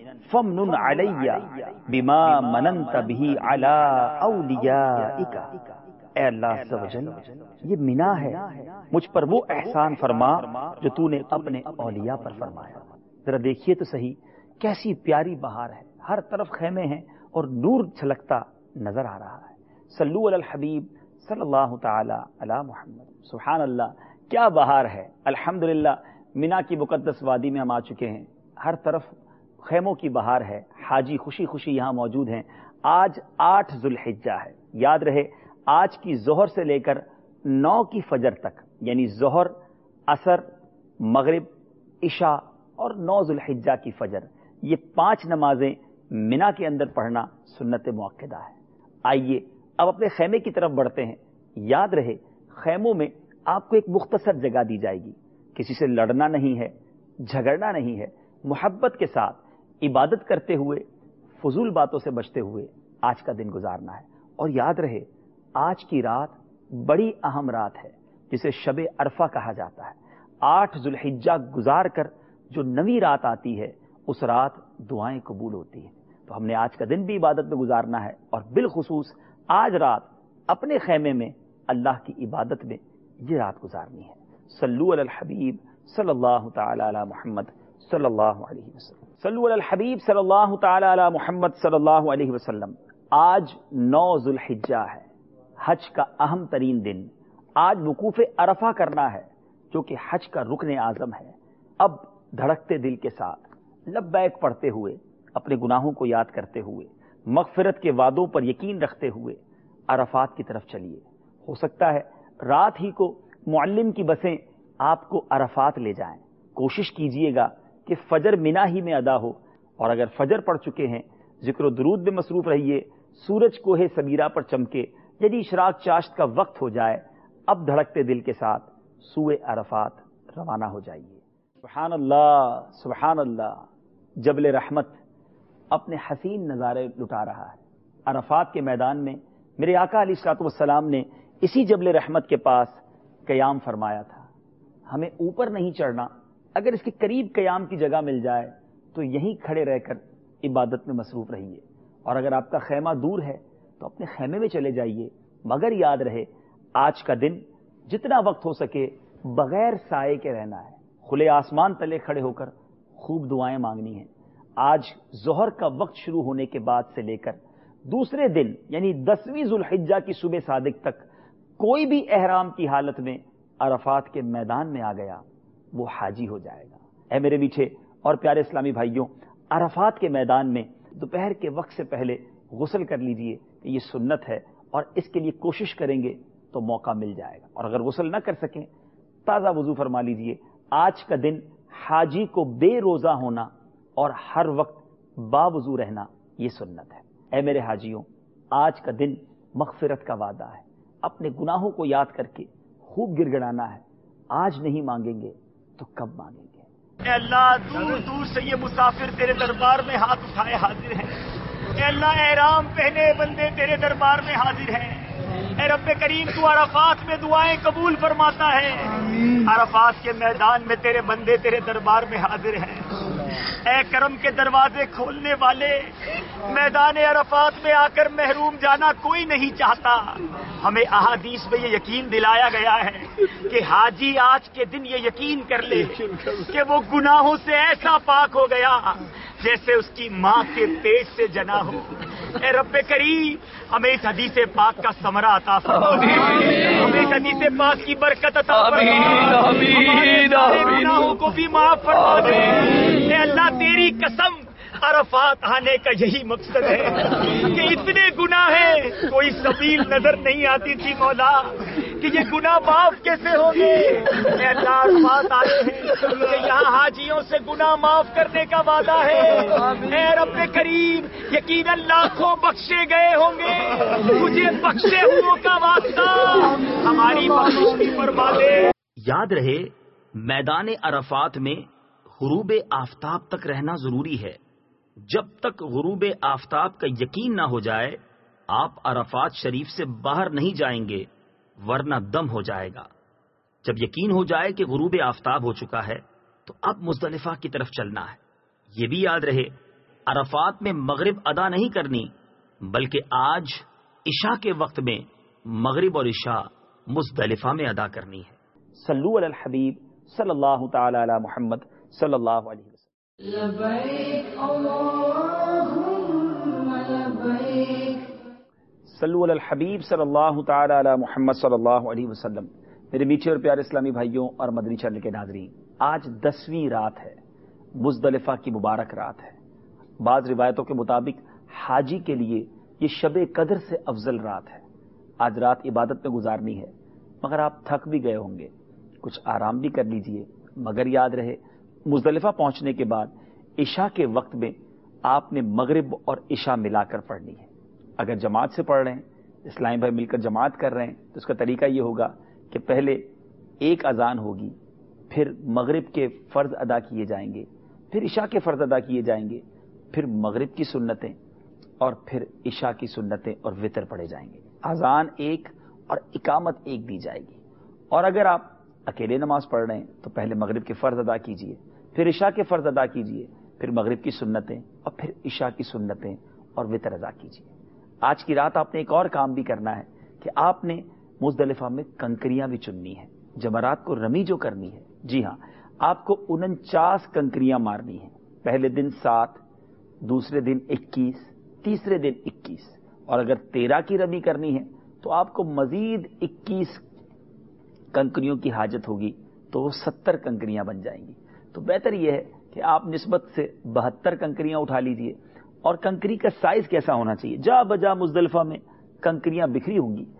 فمنن علی بما مننت بہ علی اولیائک. اے اللہ عز و جل، یہ مینا ہے، مجھ پر وہ احسان فرما جو تو نے اپنے اولیاء پر فرمایا. ذرا دیکھیے تو صحیح کیسی پیاری بہار ہے. ہر طرف خیمے ہیں اور نور چھلکتا نظر آ رہا ہے. صلو علی الحبیب صلی اللہ تعالی علی محمد. سبحان اللہ، کیا بہار ہے. الحمدللہ مینا کی مقدس وادی میں ہم آ چکے ہیں. ہر طرف خیموں کی بہار ہے. حاجی خوشی خوشی یہاں موجود ہیں. آج آٹھ ذو الحجہ ہے. یاد رہے آج کی ظہر سے لے کر نو کی فجر تک، یعنی ظہر، عصر، مغرب، عشاء اور نو ذو الحجہ کی فجر، یہ پانچ نمازیں مینا کے اندر پڑھنا سنت مؤکدہ ہے. آئیے اب اپنے خیمے کی طرف بڑھتے ہیں. یاد رہے خیموں میں آپ کو ایک مختصر جگہ دی جائے گی. کسی سے لڑنا نہیں ہے، جھگڑنا نہیں ہے. محبت کے ساتھ عبادت کرتے ہوئے، فضول باتوں سے بچتے ہوئے آج کا دن گزارنا ہے. اور یاد رہے آج کی رات بڑی اہم رات ہے جسے شب عرفہ کہا جاتا ہے. آٹھ ذو الحجہ گزار کر جو نویں رات آتی ہے اس رات دعائیں قبول ہوتی ہیں. تو ہم نے آج کا دن بھی عبادت میں گزارنا ہے اور بالخصوص آج رات اپنے خیمے میں اللہ کی عبادت میں یہ رات گزارنی ہے. صلو علی الحبیب صلی اللہ تعالی علی محمد صلی اللہ علیہ وسلم. صلو علی الحبیب صلی اللہ تعالی علی محمد صلی اللہ علیہ وسلم. آج نو ذو الحجہ ہے، حج کا اہم ترین دن. آج وقوف عرفہ کرنا ہے جو کہ حج کا رکن اعظم ہے. اب دھڑکتے دل کے ساتھ لبیک پڑھتے ہوئے، اپنے گناہوں کو یاد کرتے ہوئے، مغفرت کے وعدوں پر یقین رکھتے ہوئے عرفات کی طرف چلیے. ہو سکتا ہے رات ہی کو معلم کی بسیں آپ کو عرفات لے جائیں. کوشش کیجئے گا کہ فجر مینا ہی میں ادا ہو، اور اگر فجر پڑھ چکے ہیں ذکر و درود میں مصروف رہیے. سورج کوہ سبیرہ پر چمکے یعنی اشراق چاشت کا وقت ہو جائے، اب دھڑکتے دل کے ساتھ سوئے عرفات روانہ ہو جائیے. سبحان اللہ سبحان اللہ. جبل رحمت اپنے حسین نظارے لٹا رہا ہے. عرفات کے میدان میں میرے آقا علیہ الصلوۃ والسلام نے اسی جبل رحمت کے پاس قیام فرمایا تھا. ہمیں اوپر نہیں چڑھنا، اگر اس کے قریب قیام کی جگہ مل جائے تو یہیں کھڑے رہ کر عبادت میں مصروف رہیے، اور اگر آپ کا خیمہ دور ہے تو اپنے خیمے میں چلے جائیے، مگر یاد رہے آج کا دن جتنا وقت ہو سکے بغیر سائے کے رہنا ہے. کھلے آسمان تلے کھڑے ہو کر خوب دعائیں مانگنی ہیں. آج ظہر کا وقت شروع ہونے کے بعد سے لے کر دوسرے دن یعنی دسویں ذوالحجہ کی صبح صادق تک کوئی بھی احرام کی حالت میں عرفات کے میدان میں آ گیا وہ حاجی ہو جائے گا. اے میرے میٹھے اور پیارے اسلامی بھائیوں، عرفات کے میدان میں دوپہر کے وقت سے پہلے غسل کر لیجئے، یہ سنت ہے، اور اس کے لیے کوشش کریں گے تو موقع مل جائے گا. اور اگر غسل نہ کر سکیں تازہ وضو فرما لیجئے. آج کا دن حاجی کو بے روزہ ہونا اور ہر وقت باوضو رہنا یہ سنت ہے. اے میرے حاجیوں، آج کا دن مغفرت کا وعدہ ہے. اپنے گناہوں کو یاد کر کے خوب گڑ گڑانا ہے. آج نہیں مانگیں گے تو کب مانگیں گے؟ اے اللہ، دور دور سے یہ مسافر تیرے دربار میں ہاتھ اٹھائے حاضر ہیں. اے اللہ، احرام پہنے بندے تیرے دربار میں حاضر ہیں. اے رب کریم، تو عرفات میں دعائیں قبول فرماتا ہے. عرفات کے میدان میں تیرے بندے تیرے دربار میں حاضر ہیں. اے کرم کے دروازے کھولنے والے، میدان عرفات میں آ کر محروم جانا کوئی نہیں چاہتا. ہمیں احادیث میں یہ یقین دلایا گیا ہے کہ حاجی آج کے دن یہ یقین کر لے کہ وہ گناہوں سے ایسا پاک ہو گیا جیسے اس کی ماں کے پیٹ سے جنا ہو. اے رب کریم، ہمیں اس حدیث پاک کا ثمرہ عطا فرما، ہمیں اس حدیث پاک کی برکت عطا فرما، ہمارے گناہوں کو بھی معاف فرما دے. اے اللہ، تیری قسم، عرفات آنے کا یہی مقصد ہے کہ اتنے گناہ ہیں کوئی سبیل نظر نہیں آتی تھی مولا کہ یہ گناہ معاف کیسے ہوں گے. اے اللہ، عرفات آئے ہیں کہ یہاں حاجیوں سے گناہ معاف کرنے کا وعدہ ہے. اے رب کریم، یقیناً لاکھوں بخشے گئے ہوں گے، مجھے بخشے ہوں کا واسطہ ہماری بخشش بھی فرما دے. یاد رہے میدان عرفات میں غروب آفتاب تک رہنا ضروری ہے. جب تک غروب آفتاب کا یقین نہ ہو جائے آپ عرفات شریف سے باہر نہیں جائیں گے، ورنہ دم ہو جائے گا. جب یقین ہو جائے کہ غروب آفتاب ہو چکا ہے تو اب مزدلفہ کی طرف چلنا ہے. یہ بھی یاد رہے عرفات میں مغرب ادا نہیں کرنی، بلکہ آج عشاء کے وقت میں مغرب اور عشاء مزدلفہ میں ادا کرنی ہے. صلو علی الحبیب صلی اللہ تعالی علی محمد صلی اللہ علیہ وسلم. لبیک اللہم لبیک. صلو علی الحبیب صلی اللہ تعالی علی محمد صلی اللہ علیہ وسلم. میرے میٹھے اور پیارے اسلامی بھائیوں اور مدنی چینل کے ناظرین، آج دسویں رات ہے، مزدلفہ کی مبارک رات ہے. بعض روایتوں کے مطابق حاجی کے لیے یہ شب قدر سے افضل رات ہے. آج رات عبادت میں گزارنی ہے، مگر آپ تھک بھی گئے ہوں گے، کچھ آرام بھی کر لیجئے. مگر یاد رہے مزدلفہ پہنچنے کے بعد عشاء کے وقت میں آپ نے مغرب اور عشاء ملا کر پڑھنی ہے. اگر جماعت سے پڑھ رہے ہیں، اسلامی بھائی مل کر جماعت کر رہے ہیں، تو اس کا طریقہ یہ ہوگا کہ پہلے ایک اذان ہوگی، پھر مغرب کے فرض ادا کیے جائیں گے، پھر عشاء کے فرض ادا کیے جائیں گے، پھر مغرب کی سنتیں اور پھر عشاء کی سنتیں اور وتر پڑھے جائیں گے. اذان ایک اور اقامت ایک دی جائے گی. اور اگر آپ اکیلے نماز پڑھ رہے ہیں تو پہلے مغرب کے فرض ادا کیجئے، پھر عشاء کے فرض ادا کیجئے، پھر مغرب کی سنتیں اور پھر عشاء کی سنتیں اور وتر ادا کیجئے. آج کی رات آپ نے ایک اور کام بھی کرنا ہے کہ آپ نے مزدلفہ میں کنکریاں بھی چننی ہیں، جمرات کو رمی جو کرنی ہے. جی ہاں، آپ کو انچاس کنکریاں مارنی ہیں. پہلے دن سات، دوسرے دن اکیس، تیسرے دن اکیس، اور اگر تیرہ کی رمی کرنی ہے تو آپ کو مزید اکیس کنکریوں کی حاجت ہوگی، تو وہ ستر کنکریاں بن جائیں گی. تو بہتر یہ ہے کہ آپ نسبت سے بہتر کنکریاں اٹھا لیجئے. اور کنکری کا سائز کیسا ہونا چاہیے؟ جا بجا مزدلفہ میں کنکریاں بکھری ہوں گی،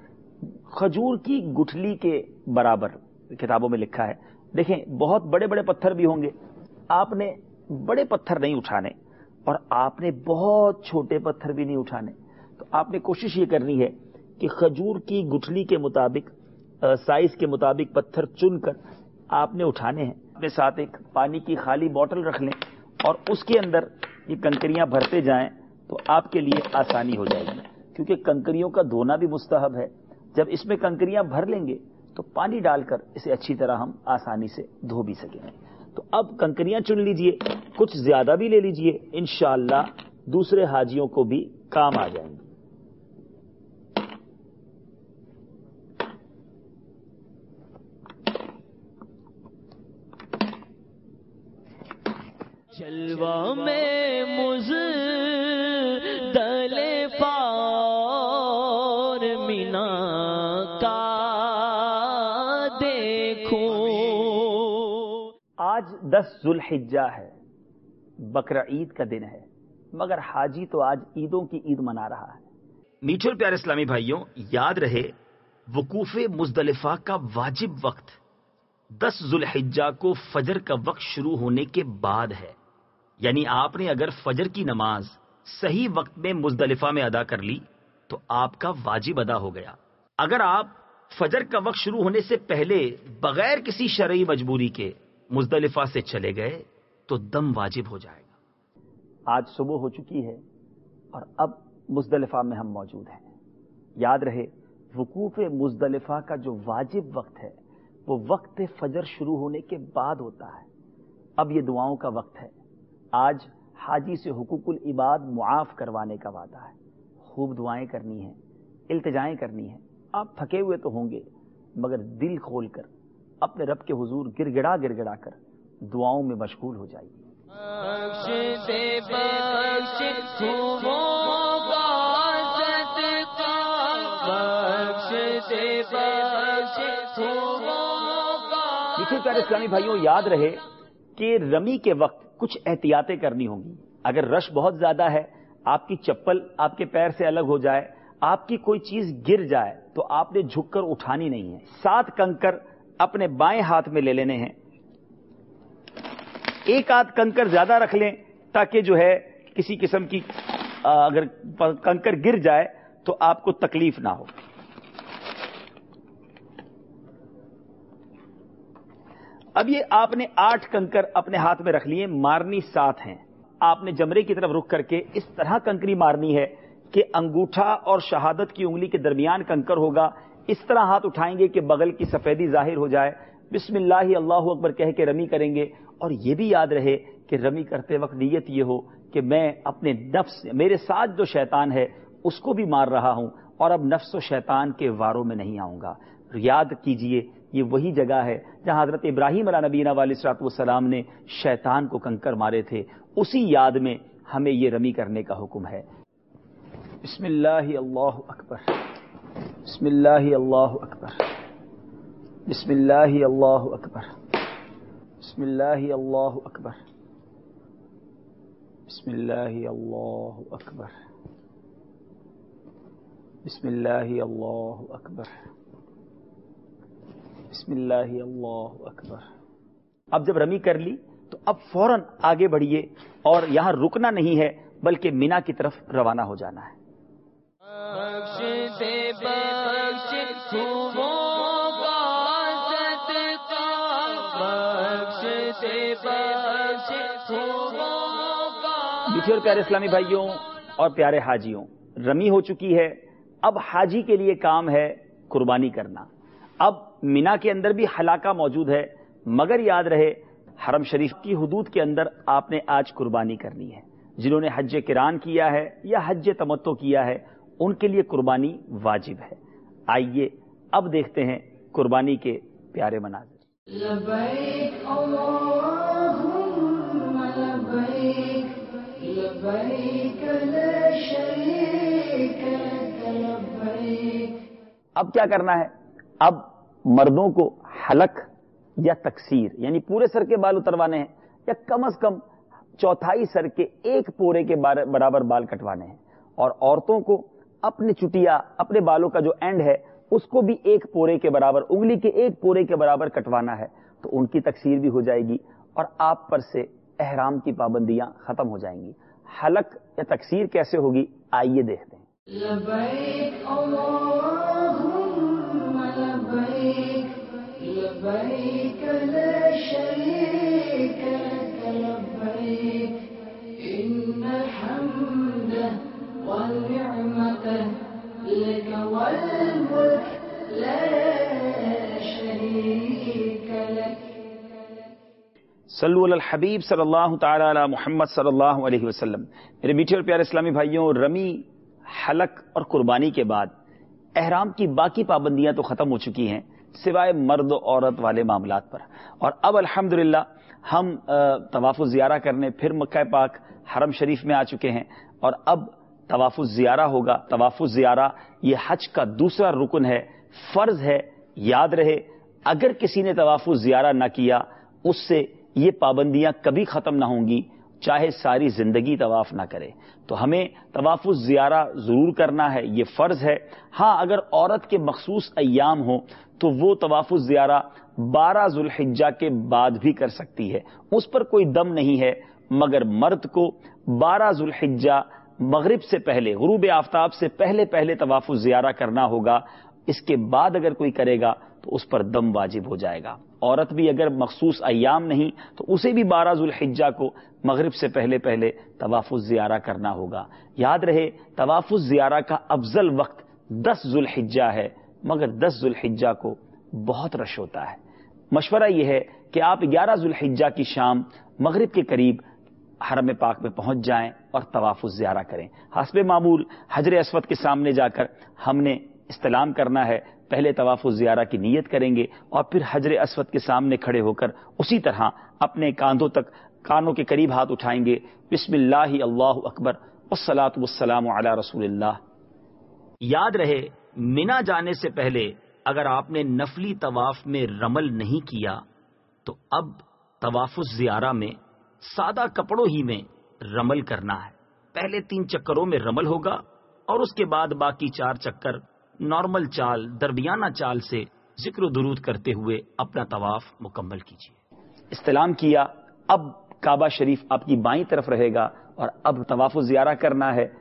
کھجور کی گٹھلی کے برابر کتابوں میں لکھا ہے. دیکھیں بہت بڑے بڑے پتھر بھی ہوں گے، آپ نے بڑے پتھر نہیں اٹھانے اور آپ نے بہت چھوٹے پتھر بھی نہیں اٹھانے. تو آپ نے کوشش یہ کرنی ہے کہ کھجور کی گٹھلی کے مطابق سائز کے مطابق پتھر چن کر آپ نے اٹھانے ہیں. اپنے ساتھ ایک پانی کی خالی بوتل رکھ لیں اور اس کے اندر یہ کنکریاں بھرتے جائیں تو آپ کے لیے آسانی ہو جائے گی، کیونکہ کنکریوں کا دھونا بھی مستحب ہے۔ جب اس میں کنکریاں بھر لیں گے تو پانی ڈال کر اسے اچھی طرح ہم آسانی سے دھو بھی سکیں گے۔ تو اب کنکریاں چن لیجئے، کچھ زیادہ بھی لے لیجئے، انشاءاللہ دوسرے حاجیوں کو بھی کام آ جائیں گے۔ جلوہ میں مزدلفہ اور مینا کا دیکھوں۔ آج دس ذوالحجہ ہے، بقرہ عید کا دن ہے، مگر حاجی تو آج عیدوں کی عید منا رہا ہے۔ میٹھے اور پیارے اسلامی بھائیوں، یاد رہے وقوف مزدلفہ کا واجب وقت دس ذوالحجہ کو فجر کا وقت شروع ہونے کے بعد ہے، یعنی آپ نے اگر فجر کی نماز صحیح وقت میں مزدلفہ میں ادا کر لی تو آپ کا واجب ادا ہو گیا۔ اگر آپ فجر کا وقت شروع ہونے سے پہلے بغیر کسی شرعی مجبوری کے مزدلفہ سے چلے گئے تو دم واجب ہو جائے گا۔ آج صبح ہو چکی ہے اور اب مزدلفہ میں ہم موجود ہیں۔ یاد رہے وقوف مزدلفہ کا جو واجب وقت ہے وہ وقت فجر شروع ہونے کے بعد ہوتا ہے۔ اب یہ دعاؤں کا وقت ہے۔ آج حاجی سے حقوق العباد معاف کروانے کا وعدہ ہے۔ خوب دعائیں کرنی ہیں، التجائیں کرنی ہیں۔ آپ تھکے ہوئے تو ہوں گے، مگر دل کھول کر اپنے رب کے حضور گر گڑا گر گڑا کر دعاؤں میں مشغول ہو جائیے۔ میٹھے پیارے اسلامی بھائیوں، یاد رہے کہ رمی کے وقت کچھ احتیاطیں کرنی ہوں گی۔ اگر رش بہت زیادہ ہے، آپ کی چپل آپ کے پیر سے الگ ہو جائے، آپ کی کوئی چیز گر جائے تو آپ نے جھک کر اٹھانی نہیں ہے۔ سات کنکر اپنے بائیں ہاتھ میں لے لینے ہیں، ایک آدھ کنکر زیادہ رکھ لیں تاکہ جو ہے کسی قسم کی اگر کنکر گر جائے تو آپ کو تکلیف نہ ہو۔ اب یہ آپ نے آٹھ کنکر اپنے ہاتھ میں رکھ لیے، مارنی ساتھ ہیں۔ آپ نے جمرے کی طرف رخ کر کے اس طرح کنکری مارنی ہے کہ انگوٹھا اور شہادت کی انگلی کے درمیان کنکر ہوگا۔ اس طرح ہاتھ اٹھائیں گے کہ بغل کی سفیدی ظاہر ہو جائے۔ بسم اللہ اللہ اکبر کہہ کے رمی کریں گے، اور یہ بھی یاد رہے کہ رمی کرتے وقت نیت یہ ہو کہ میں اپنے نفس، میرے ساتھ جو شیطان ہے اس کو بھی مار رہا ہوں اور اب نفس و شیطان کے واروں میں نہیں آؤں گا۔ یاد کیجئے یہ وہی جگہ ہے جہاں حضرت ابراہیم علیہ نبینا علیہ الصلوۃ والسلام نے شیطان کو کنکر مارے تھے۔ اسی یاد میں ہمیں یہ رمی کرنے کا حکم ہے۔ بسم اللہ اللہ اکبر، بسم اللہ اللہ اکبر، بسم اللہ اللہ اکبر، بسم اللہ اللہ اکبر، بسم اللہ اللہ اکبر، بسم اللہ اللہ اکبر، بسم اللہ اللہ اکبر۔ اب جب رمی کر لی تو اب فوراً آگے بڑھیے اور یہاں رکنا نہیں ہے بلکہ مینا کی طرف روانہ ہو جانا ہے۔ میٹھے اور پیارے اسلامی بھائیوں اور پیارے حاجیوں، رمی ہو چکی ہے، اب حاجی کے لیے کام ہے قربانی کرنا۔ اب مینا کے اندر بھی حلاقہ موجود ہے، مگر یاد رہے حرم شریف کی حدود کے اندر آپ نے آج قربانی کرنی ہے۔ جنہوں نے حج قران کیا ہے یا حج تمتع کیا ہے ان کے لیے قربانی واجب ہے۔ آئیے اب دیکھتے ہیں قربانی کے پیارے مناظر۔ لبیک اللہم لبیک، لبیک لا شریک لک لبیک۔ اب کیا کرنا ہے؟ اب مردوں کو حلق یا تکسیر یعنی پورے سر کے بال اتروانے ہیں یا کم از کم چوتھائی سر کے ایک پورے کے برابر بال کٹوانے ہیں، اور عورتوں کو اپنی چٹیا، اپنے بالوں کا جو اینڈ ہے اس کو بھی ایک پورے کے برابر، انگلی کے ایک پورے کے برابر کٹوانا ہے، تو ان کی تکسیر بھی ہو جائے گی اور آپ پر سے احرام کی پابندیاں ختم ہو جائیں گی۔ حلق یا تکسیر کیسے ہوگی آئیے دیکھتے ہیں۔ لبیک اللہم لبیک، لبیک لا شریک لک لبیک، ان الحمد والملك لا شريك لك. صلو علی الحبیب صلی اللہ تعالی علی محمد صلی اللہ علیہ وسلم. میرے میٹھے اور پیارے اسلامی بھائیوں، رمی، حلق اور قربانی کے بعد احرام کی باقی پابندیاں تو ختم ہو چکی ہیں سوائے مرد و عورت والے معاملات پر، اور اب الحمدللہ ہم طواف الزیارہ کرنے پھر مکہ پاک حرم شریف میں آ چکے ہیں، اور اب طواف الزیارہ ہوگا. طواف الزیارہ یہ حج کا دوسرا رکن ہے، فرض ہے. یاد رہے اگر کسی نے طواف الزیارہ نہ کیا اس سے یہ پابندیاں کبھی ختم نہ ہوں گی، چاہے ساری زندگی طواف نہ کرے. تو ہمیں طواف الزیارہ ضرور کرنا ہے، یہ فرض ہے. ہاں اگر عورت کے مخصوص ایام ہوں تو وہ طواف الزیارہ بارہ ذوالحجہ کے بعد بھی کر سکتی ہے، اس پر کوئی دم نہیں ہے. مگر مرد کو بارہ ذوالحجہ مغرب سے پہلے، غروب آفتاب سے پہلے پہلے طواف الزیارہ کرنا ہوگا. اس کے بعد اگر کوئی کرے گا تو اس پر دم واجب ہو جائے گا. عورت بھی اگر مخصوص ایام نہیں تو اسے بھی بارہ ذوالحجہ کو مغرب سے پہلے پہلے طواف الزیارہ کرنا ہوگا. یاد رہے طواف الزیارہ کا افضل وقت دس ذوالحجہ ہے، مگر دس ذوالحجہ کو بہت رش ہوتا ہے. مشورہ یہ ہے کہ آپ گیارہ ذوالحجہ کی شام مغرب کے قریب حرم پاک میں پہنچ جائیں اور طواف الزیارہ کریں. حسب معمول حجر اسود کے سامنے جا کر ہم نے استلام کرنا ہے. پہلے طواف الزیارہ کی نیت کریں گے اور پھر حجر اسود کے سامنے کھڑے ہو کر اسی طرح اپنے کاندھوں تک، کانوں کے قریب ہاتھ اٹھائیں گے. بسم اللہ اللہ اکبر والصلاۃ والسلام علی رسول اللہ. یاد رہے مینا جانے سے پہلے اگر آپ نے نفلی طواف میں رمل نہیں کیا تو اب طواف الزیارہ میں سادہ کپڑوں ہی میں رمل کرنا ہے. پہلے تین چکروں میں رمل ہوگا اور اس کے بعد باقی چار چکر نارمل چال، درمیانہ چال سے ذکر و درود کرتے ہوئے اپنا طواف مکمل کیجیے. استلام کیا، اب کعبہ شریف آپ کی بائیں طرف رہے گا اور اب طواف الزیارہ کرنا ہے.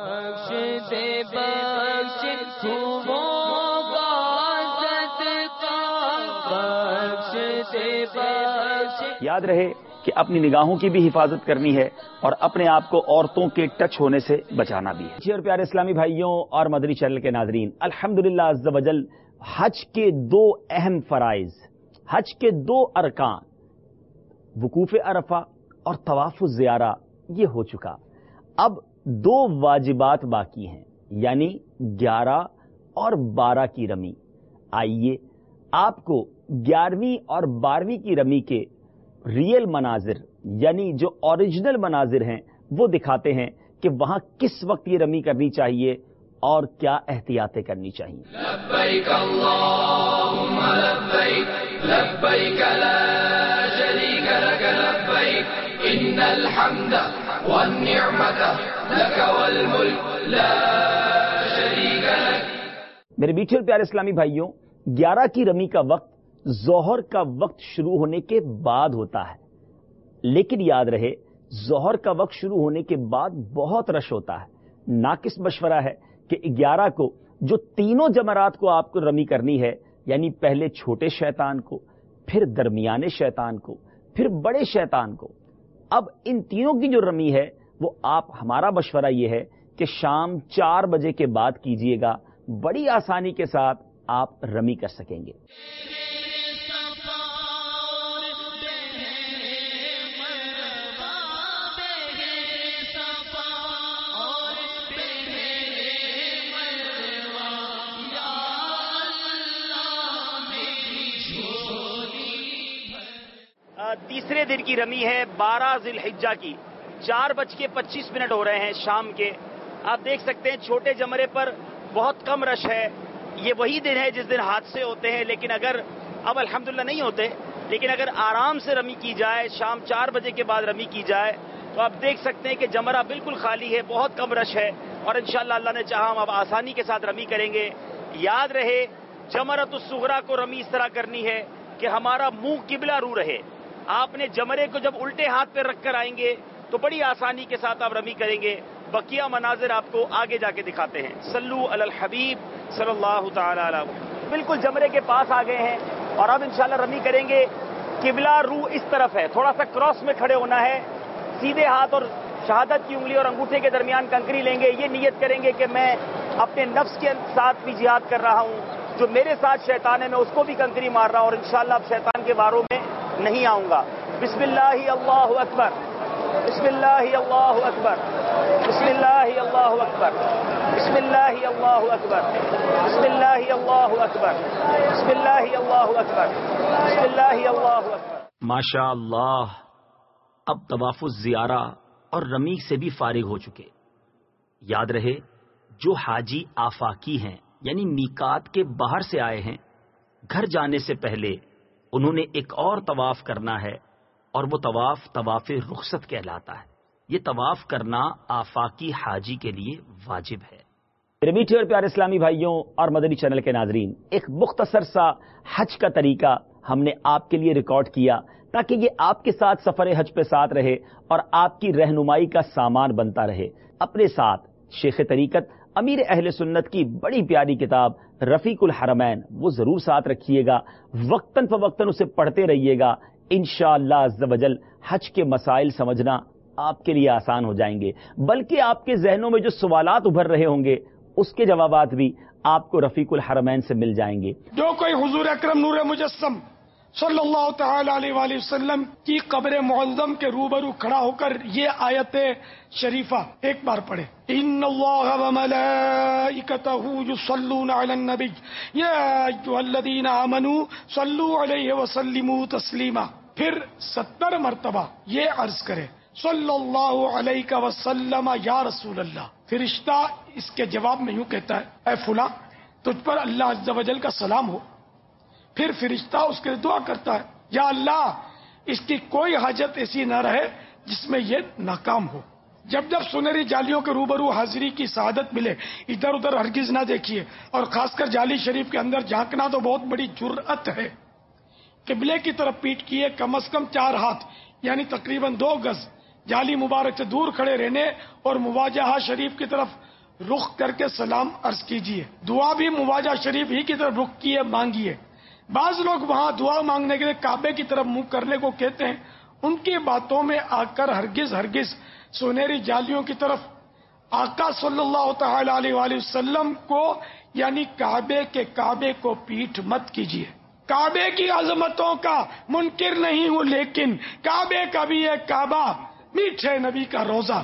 یاد رہے کہ اپنی نگاہوں کی بھی حفاظت کرنی ہے اور اپنے آپ کو عورتوں کے ٹچ ہونے سے بچانا بھی ہے. جی اور پیارے اسلامی بھائیوں اور مدنی چینل کے ناظرین، الحمدللہ عز و جل حج کے دو اہم فرائض، حج کے دو ارکان، وقوف عرفہ اور طواف الزیارہ یہ ہو چکا. اب دو واجبات باقی ہیں، یعنی گیارہ اور بارہ کی رمی. آئیے آپ کو گیارہویں اور بارہویں کی رمی کے ریئل مناظر، یعنی جو اوریجنل مناظر ہیں وہ دکھاتے ہیں کہ وہاں کس وقت یہ رمی کرنی چاہیے اور کیا احتیاطیں کرنی چاہیے. لبیک اللہم لبیک لبیک لا شریک لک لبیک ان الحمد والنعمت لک والملک لا شریک لک. میرے میٹھے اور پیارے اسلامی بھائیوں، گیارہ کی رمی کا وقت ظہر کا وقت شروع ہونے کے بعد ہوتا ہے، لیکن یاد رہے ظہر کا وقت شروع ہونے کے بعد بہت رش ہوتا ہے. ناقص مشورہ ہے کہ گیارہ کو جو تینوں جمرات کو آپ کو رمی کرنی ہے، یعنی پہلے چھوٹے شیطان کو، پھر درمیانے شیطان کو، پھر بڑے شیطان کو، اب ان تینوں کی جو رمی ہے وہ آپ، ہمارا مشورہ یہ ہے کہ شام چار بجے کے بعد کیجئے گا. بڑی آسانی کے ساتھ آپ رمی کر سکیں گے. تیسرے دن کی رمی ہے بارہ ذی الحجہ کی. چار بج کے پچیس منٹ ہو رہے ہیں شام کے. آپ دیکھ سکتے ہیں چھوٹے جمرے پر بہت کم رش ہے. یہ وہی دن ہے جس دن حادثے ہوتے ہیں، لیکن اگر اب الحمدللہ نہیں ہوتے، لیکن اگر آرام سے رمی کی جائے، شام چار بجے کے بعد رمی کی جائے تو آپ دیکھ سکتے ہیں کہ جمرہ بالکل خالی ہے، بہت کم رش ہے، اور انشاءاللہ اللہ نے چاہا ہم اب آسانی کے ساتھ رمی کریں گے. یاد رہے جمرۃ الصغریٰ کو رمی اس طرح کرنی ہے کہ ہمارا منہ قبلہ رو رہے. آپ نے جمرے کو جب الٹے ہاتھ پہ رکھ کر آئیں گے تو بڑی آسانی کے ساتھ آپ رمی کریں گے. بقیہ مناظر آپ کو آگے جا کے دکھاتے ہیں. صلو علی الحبیب صلی اللہ تعالی علیہ وسلم. بالکل جمرے کے پاس آ گئے ہیں اور اب انشاءاللہ رمی کریں گے. قبلہ رو اس طرف ہے، تھوڑا سا کراس میں کھڑے ہونا ہے، سیدھے ہاتھ اور شہادت کی انگلی اور انگوٹھے کے درمیان کنکری لیں گے، یہ نیت کریں گے کہ میں اپنے نفس کے ساتھ بھی جہاد کر رہا ہوں، جو میرے ساتھ شیطان ہے میں اس کو بھی کنکری مار رہا ہوں، اور انشاءاللہ اب شیطان کے واروں میں نہیں آؤں گا۔ بسم اللہ اللہ اکبر، بسم اللہ اللہ اکبر، بسم اللہ اللہ اکبر، بسم اللہ اللہ اکبر، بسم اللہ اللہ اکبر، بسم اللہ اللہ اکبر، بسم اللہ اللہ اکبر۔ ماشاء اللہ، اب طواف الزیارہ اور رمی سے بھی فارغ ہو چکے۔ یاد رہے جو حاجی آفاقی ہیں یعنی میقات کے باہر سے آئے ہیں، گھر جانے سے پہلے انہوں نے ایک اور طواف کرنا ہے، اور وہ طواف طواف رخصت کہلاتا ہے۔ یہ طواف کرنا آفاقی حاجی کے لیے واجب ہے۔ میرے میٹھے اور پیارے اسلامی بھائیوں اور مدنی چینل کے ناظرین، ایک مختصر سا حج کا طریقہ ہم نے آپ کے لیے ریکارڈ کیا تاکہ یہ آپ کے ساتھ سفر حج پہ ساتھ رہے اور آپ کی رہنمائی کا سامان بنتا رہے۔ اپنے ساتھ شیخ طریقت امیر اہل سنت کی بڑی پیاری کتاب رفیق الحرمین وہ ضرور ساتھ رکھیے گا، وقتاً فوقتاً اسے پڑھتے رہیے گا۔ انشاءاللہ عز و جل حج کے مسائل سمجھنا آپ کے لیے آسان ہو جائیں گے، بلکہ آپ کے ذہنوں میں جو سوالات ابھر رہے ہوں گے اس کے جوابات بھی آپ کو رفیق الحرمین سے مل جائیں گے۔ جو کوئی حضور اکرم نور مجسم صلی اللہ تعالی علیہ وآلہ وسلم کی قبر معظم کے روبرو کھڑا ہو کر یہ آیت شریفہ ایک بار پڑھے، ان اللہ وملائکتہ یصلون علی النبی یا ایھا الذین آمنوا صلوا علیہ وسلموا تسلیما، پھر ستر مرتبہ یہ عرض کرے صلی اللہ علیہ وسلم یا رسول اللہ۔ فرشتہ اس کے جواب میں یوں کہتا ہے، اے فلاں تجھ پر اللہ عز و جل کا سلام ہو۔ پھر فرشتہ اس کے دعا کرتا ہے، یا اللہ اس کی کوئی حاجت ایسی نہ رہے جس میں یہ ناکام ہو۔ جب جب سنہری جالیوں کے روبرو حاضری کی سعادت ملے، ادھر ادھر ہرگز نہ دیکھیے، اور خاص کر جالی شریف کے اندر جھانکنا تو بہت بڑی جرأت ہے۔ قبلے کی طرف پیٹ کیے کم از کم چار ہاتھ یعنی تقریباً دو گز جالی مبارک سے دور کھڑے رہنے اور مواجہہ شریف کی طرف رخ کر کے سلام عرض کیجیے۔ دعا بھی مواجہہ شریف ہی کی طرف رخ کیے مانگیے۔ بعض لوگ وہاں دعا مانگنے کے لیے کعبے کی طرف منہ کرنے کو کہتے ہیں، ان کی باتوں میں آ کر ہرگز ہرگز سنہری جالیوں کی طرف آقا صلی اللہ تعالی علیہ وآلہ وسلم کو یعنی کعبے کے کعبے کو پیٹھ مت کیجیے۔ کعبے کی عظمتوں کا منکر نہیں ہوں، لیکن کعبے کا بھی ایک کعبہ میٹھے نبی کا روزہ۔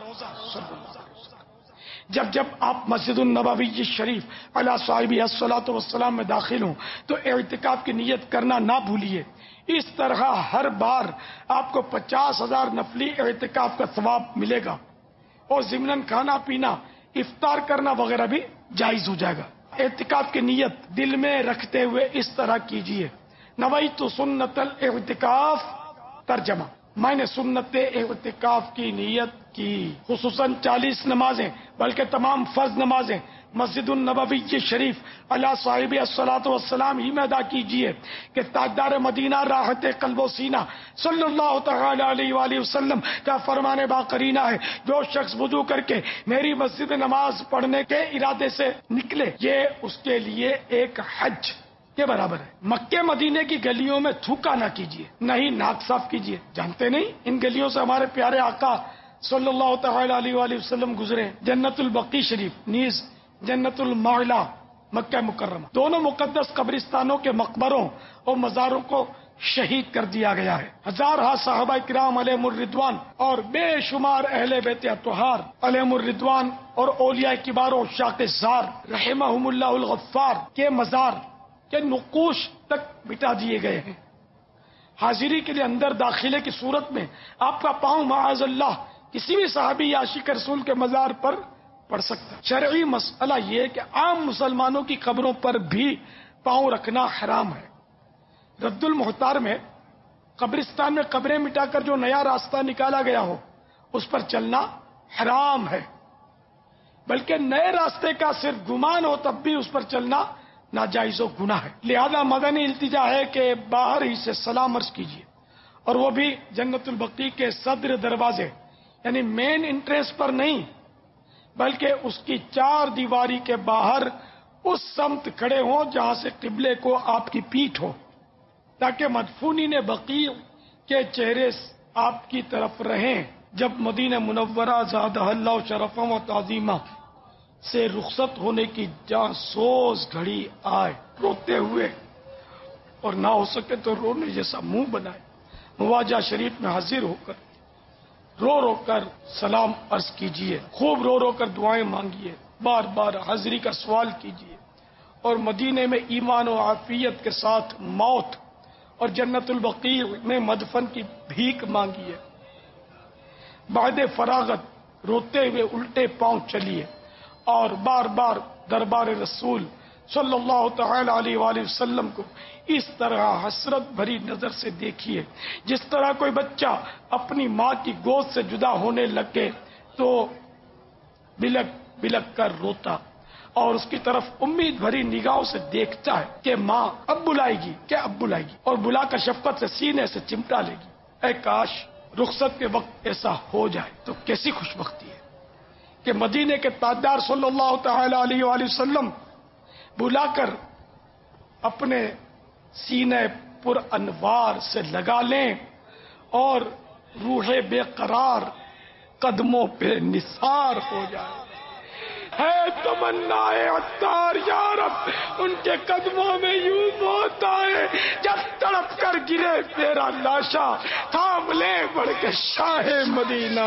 جب جب آپ مسجد النبوی شریف علی صاحبہ الصلاۃ والسلام میں داخل ہوں تو اعتکاف کی نیت کرنا نہ بھولیے۔ اس طرح ہر بار آپ کو پچاس ہزار نفلی اعتکاف کا ثواب ملے گا، اور ضمناً کھانا پینا افطار کرنا وغیرہ بھی جائز ہو جائے گا۔ اعتکاف کی نیت دل میں رکھتے ہوئے اس طرح کیجیے، نویت سنت الاعتکاف، ترجمہ میں نے سنت اعتکاف کی نیت کی، خصوصاً چالیس نمازیں بلکہ تمام فرض نمازیں مسجد النبوی شریف علی صاحب الصلاۃ والسلام ہی میں ادا کیجیے کہ تاجدار مدینہ راحت قلب و سینہ صلی اللہ تعالی علیہ وآلہ وسلم کا فرمان باقرینہ ہے، جو شخص وضو کر کے میری مسجد نماز پڑھنے کے ارادے سے نکلے یہ اس کے لیے ایک حج کے برابر ہے۔ مکے مدینے کی گلیوں میں تھوکا نہ کیجیے، نہ ہی ناک صاف کیجیے۔ جانتے نہیں ان گلیوں سے ہمارے پیارے آقا صلی اللہ تعالی علیہ وآلہ وسلم گزرے۔ جنت البقیع شریف نیز جنت المعلا مکہ مکرمہ، دونوں مقدس قبرستانوں کے مقبروں اور مزاروں کو شہید کر دیا گیا ہے۔ ہزارہ صحابہ کرام علیہم الرضوان اور بے شمار اہل بیت اطہار علیہم الرضوان اور اولیاء کبار و عشاق زار رحمہم اللہ الغفار کے مزار کے نقوش تک مٹا دیے گئے ہیں۔ حاضری کے لیے اندر داخلے کی صورت میں آپ کا پاؤں معاذ اللہ کسی بھی صحابی یا عاشق رسول کے مزار پر پڑ سکتا ہے۔ شرعی مسئلہ یہ ہے کہ عام مسلمانوں کی قبروں پر بھی پاؤں رکھنا حرام ہے۔ رد المحتار میں قبرستان میں قبریں مٹا کر جو نیا راستہ نکالا گیا ہو اس پر چلنا حرام ہے، بلکہ نئے راستے کا صرف گمان ہو تب بھی اس پر چلنا ناجائز و گناہ ہے۔ لہذا مدنی التجا ہے کہ باہر ہی سے سلام عرض کیجیے، اور وہ بھی جنت البقیع کے صدر دروازے یعنی مین انٹرنس پر نہیں، بلکہ اس کی چار دیواری کے باہر اس سمت کھڑے ہوں جہاں سے قبلے کو آپ کی پیٹھ ہو، تاکہ مدفونین بقیع کے چہرے آپ کی طرف رہیں۔ جب مدینہ منورہ زادہ اللہ شرفا و تعظیمہ سے رخصت ہونے کی جاں سوز گھڑی آئے، روتے ہوئے اور نہ ہو سکے تو رونے جیسا منہ بنائے، مواجہ شریف میں حاضر ہو کر رو رو کر سلام عرض کیجئے، خوب رو رو کر دعائیں مانگیے، بار بار حاضری کا سوال کیجئے اور مدینے میں ایمان و عافیت کے ساتھ موت اور جنت البقیع میں مدفن کی بھیک مانگیے۔ بعد فراغت روتے ہوئے الٹے پاؤں چلیے اور بار بار دربار رسول صلی اللہ تعالی علیہ وآلہ وسلم کو اس طرح حسرت بھری نظر سے دیکھیے جس طرح کوئی بچہ اپنی ماں کی گود سے جدا ہونے لگے تو بلک بلک کر روتا اور اس کی طرف امید بھری نگاہوں سے دیکھتا ہے کہ ماں اب بلائے گی، کیا اب بلائے گی، اور بلا کر شفقت سے سینے سے چمٹا لے گی۔ اے کاش رخصت کے وقت ایسا ہو جائے تو کیسی خوش بختی ہے کہ مدینے کے تاجدار صلی اللہ تعالی علیہ وآلہ وسلم بلا کر اپنے سینے پر انوار سے لگا لیں اور روح بے قرار قدموں پہ نثار ہو جائے۔ ہے تمنا عطار یا رب ان کے قدموں میں یوں موت آئے جب تڑپ کر گرے میرا لاشا، تھام لے بڑھ کے شاہ مدینہ۔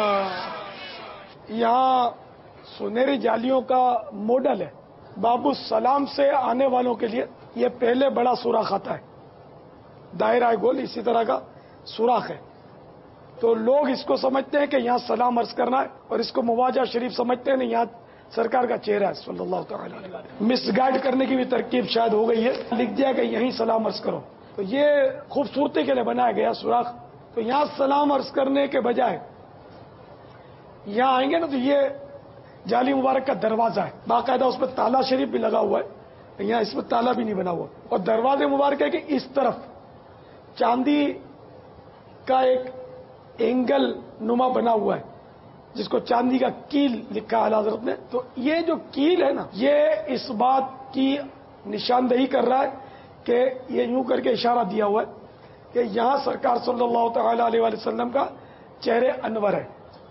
یہاں سنہری جالیوں کا ماڈل ہے، باب السلام سے آنے والوں کے لیے یہ پہلے بڑا سوراخ آتا ہے، دائرہ گول اسی طرح کا سوراخ ہے، تو لوگ اس کو سمجھتے ہیں کہ یہاں سلام عرض کرنا ہے اور اس کو مواجہ شریف سمجھتے ہیں، یہاں سرکار کا چہرہ ہے صلی اللہ تعالی علیہ وسلم۔ مس گائیڈ کرنے کی بھی ترکیب شاید ہو گئی ہے، لکھ دیا کہ یہیں سلام عرض کرو، تو یہ خوبصورتی کے لیے بنایا گیا سوراخ۔ تو یہاں سلام عرض کرنے کے بجائے یہاں آئیں گے نا تو یہ جالی مبارک کا دروازہ ہے، باقاعدہ اس میں تالا شریف بھی لگا ہوا ہے، یہاں اس میں تالا بھی نہیں بنا ہوا، اور دروازے مبارک ہے کہ اس طرف چاندی کا ایک اینگل نما بنا ہوا ہے جس کو چاندی کا کیل لکھا ہے حضرت نے۔ تو یہ جو کیل ہے نا یہ اس بات کی نشاندہی کر رہا ہے کہ یہ یوں کر کے اشارہ دیا ہوا ہے کہ یہاں سرکار صلی اللہ تعالی علیہ وآلہ وسلم کا چہرے انور ہے۔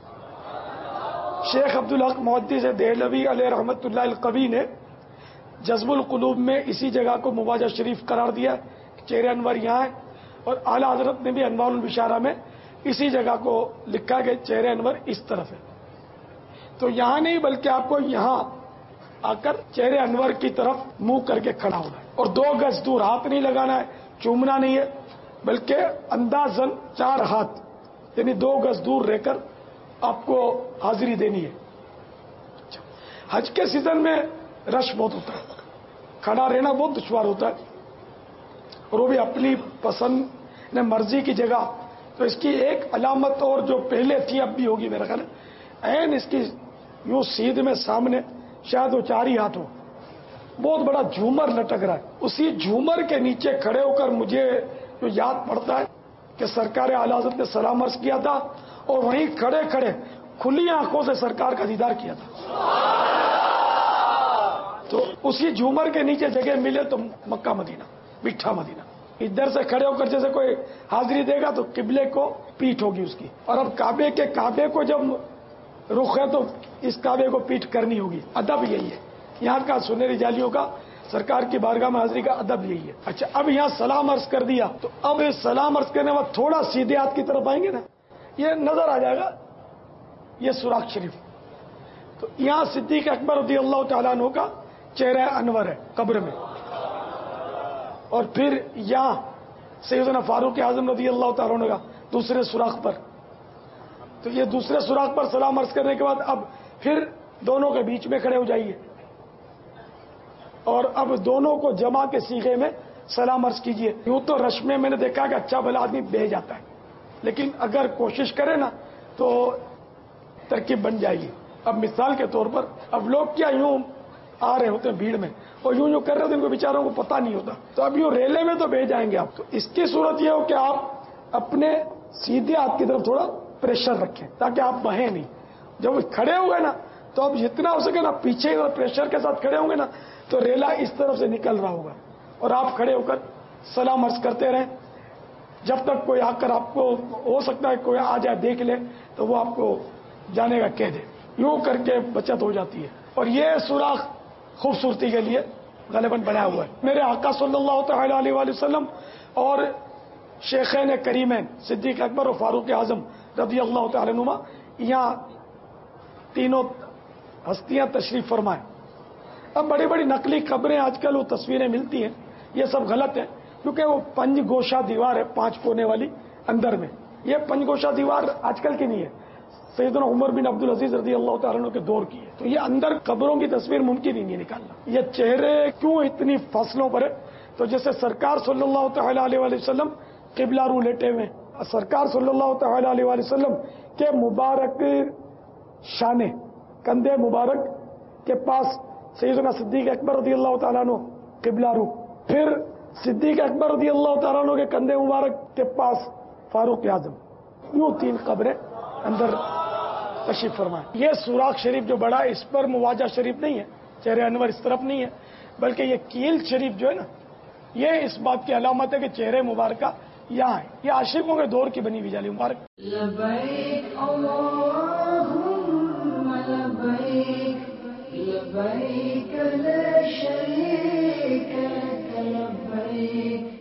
شیخ عبدالحق محدث دہلوی علیہ رحمت اللہ القوی نے جذب القلوب میں اسی جگہ کو مواجہ شریف قرار دیا، چہرے انور یہاں ہے، اور اعلیٰ حضرت نے بھی انوار البشارہ میں اسی جگہ کو لکھا کہ چہرے انور اس طرف ہے۔ تو یہاں نہیں بلکہ آپ کو یہاں آ کر چہرے انور کی طرف منہ کر کے کھڑا ہونا ہے، اور دو گز دور ہاتھ نہیں لگانا ہے، چومنا نہیں ہے، بلکہ اندازاً چار ہاتھ یعنی دو گز دور رہ کر آپ کو حاضری دینی ہے۔ حج کے سیزن میں رش بہت ہوتا ہے، کھڑا رہنا بہت دشوار ہوتا ہے، اور وہ بھی اپنی پسند نے مرضی کی جگہ۔ تو اس کی ایک علامت اور جو پہلے تھی اب بھی ہوگی میرا خیال ہے، عین اس کی یوں سیدھ میں سامنے شاید وہ چار ہی ہاتھ ہو، بہت بڑا جھومر لٹک رہا ہے، اسی جھومر کے نیچے کھڑے ہو کر مجھے جو یاد پڑتا ہے کہ سرکار اعلیٰ حضرت نے سلام عرض کیا تھا اور وہیں کھڑے کھڑے کھلی آنکھوں سے سرکار کا دیدار کیا تھا۔ تو اسی جھومر کے نیچے جگہ ملے تو مکہ مدینہ، میٹھا مدینہ۔ ادھر سے کھڑے ہو کر جیسے کوئی حاضری دے گا تو قبلے کو پیٹھ ہوگی اس کی، اور اب کعبے کے کعبے کو جب رخ ہے تو اس کعبے کو پیٹھ کرنی ہوگی، ادب یہی ہے یہاں کا سنہری جالیوں کا، سرکار کی بارگاہ میں حاضری کا ادب یہی ہے۔ اچھا اب یہاں سلام عرض کر دیا تو اب سلام عرض کرنے بعد تھوڑا سیدھے ہاتھ کی طرف آئیں گے نا، یہ نظر آ جائے گا یہ سوراخ شریف، تو یہاں صدیق اکبر رضی اللہ تعالیٰ عنہ کا چہرہ انور ہے قبر میں، اور پھر یہاں سیدنا فاروق اعظم رضی اللہ تعالیٰ عنہ کا دوسرے سوراخ پر، تو یہ دوسرے سوراخ پر سلام عرض کرنے کے بعد اب پھر دونوں کے بیچ میں کھڑے ہو جائیے، اور اب دونوں کو جمع کے صیغے میں سلام عرض کیجئے۔ یوں تو رش میں میں نے دیکھا کہ اچھا بھلا آدمی بہ جاتا ہے، لیکن اگر کوشش کرے نا تو ترکیب بن جائے گی۔ اب مثال کے طور پر اب لوگ کیا یوں آ رہے ہوتے ہیں بھیڑ میں اور یوں یوں کر رہے ہوتے ہیں، ان کو بیچاروں کو پتہ نہیں ہوتا، تو اب یوں ریلے میں تو بہ جائیں گے آپ۔ تو اس کی صورت یہ ہو کہ آپ اپنے سیدھے ہاتھ کی طرف تھوڑا پریشر رکھیں تاکہ آپ بہیں نہیں۔ جب کھڑے ہو گئے نا تو اب جتنا ہو سکے نا پیچھے پریشر کے ساتھ کھڑے ہوں گے نا تو ریلا اس طرف سے نکل رہا ہوگا، اور آپ کھڑے ہو کر سلام عرض کرتے رہیں۔ جب تک کوئی آ کر آپ کو ہو سکتا ہے کوئی آ جائے دیکھ لے تو وہ آپ کو جانے کا کہہ دے، یوں کر کے بچت ہو جاتی ہے. اور یہ سوراخ خوبصورتی کے لیے غالباً بنا ہوا ہے. میرے آقا صلی اللہ تعالی علیہ وآلہ وسلم اور شیخین کریمین صدیق اکبر اور فاروق اعظم رضی اللہ تعالی عنہما یہاں تینوں ہستیاں تشریف فرمائیں. اب بڑی بڑی نقلی قبریں آج کل وہ تصویریں ملتی ہیں، یہ سب غلط ہے، کیونکہ وہ پنج گوشہ دیوار ہے پانچ کونے والی اندر میں. یہ پنج گوشہ دیوار آج کل کی نہیں ہے، سیدنا عمر بن عبد العزیز رضی اللہ تعالیٰ عنہ کے دور کی ہے. تو یہ اندر قبروں کی تصویر ممکن ہی نہیں نکالنا. یہ چہرے کیوں اتنی فاصلوں پر ہے؟ تو جیسے سرکار صلی اللہ تعالی علیہ وآلہ وسلم قبلہ رو لیٹے ہوئے، سرکار صلی اللہ تعالی علیہ وآلہ وسلم کے مبارک شانے کندھے مبارک کے پاس سیدنا صدیق اکبر رضی اللہ تعالیٰ عنہ قبلہ رو، پھر صدیق اکبر رضی اللہ تعالیٰ عنہ کے کندھے مبارک کے پاس فاروق اعظم، یوں تین قبریں اندر تشریف فرمائیں. یہ سوراخ شریف جو بڑا، اس پر مواجہ شریف نہیں ہے، چہرے انور اس طرف نہیں ہے، بلکہ یہ کیل شریف جو ہے نا، یہ اس بات کی علامت ہے کہ چہرے مبارکہ یہاں ہے. یہ عاشقوں کے دور کی بنی ہوئی جالی مبارک. لبیک اللہم لبیک لبیک لا شریک لک لبیک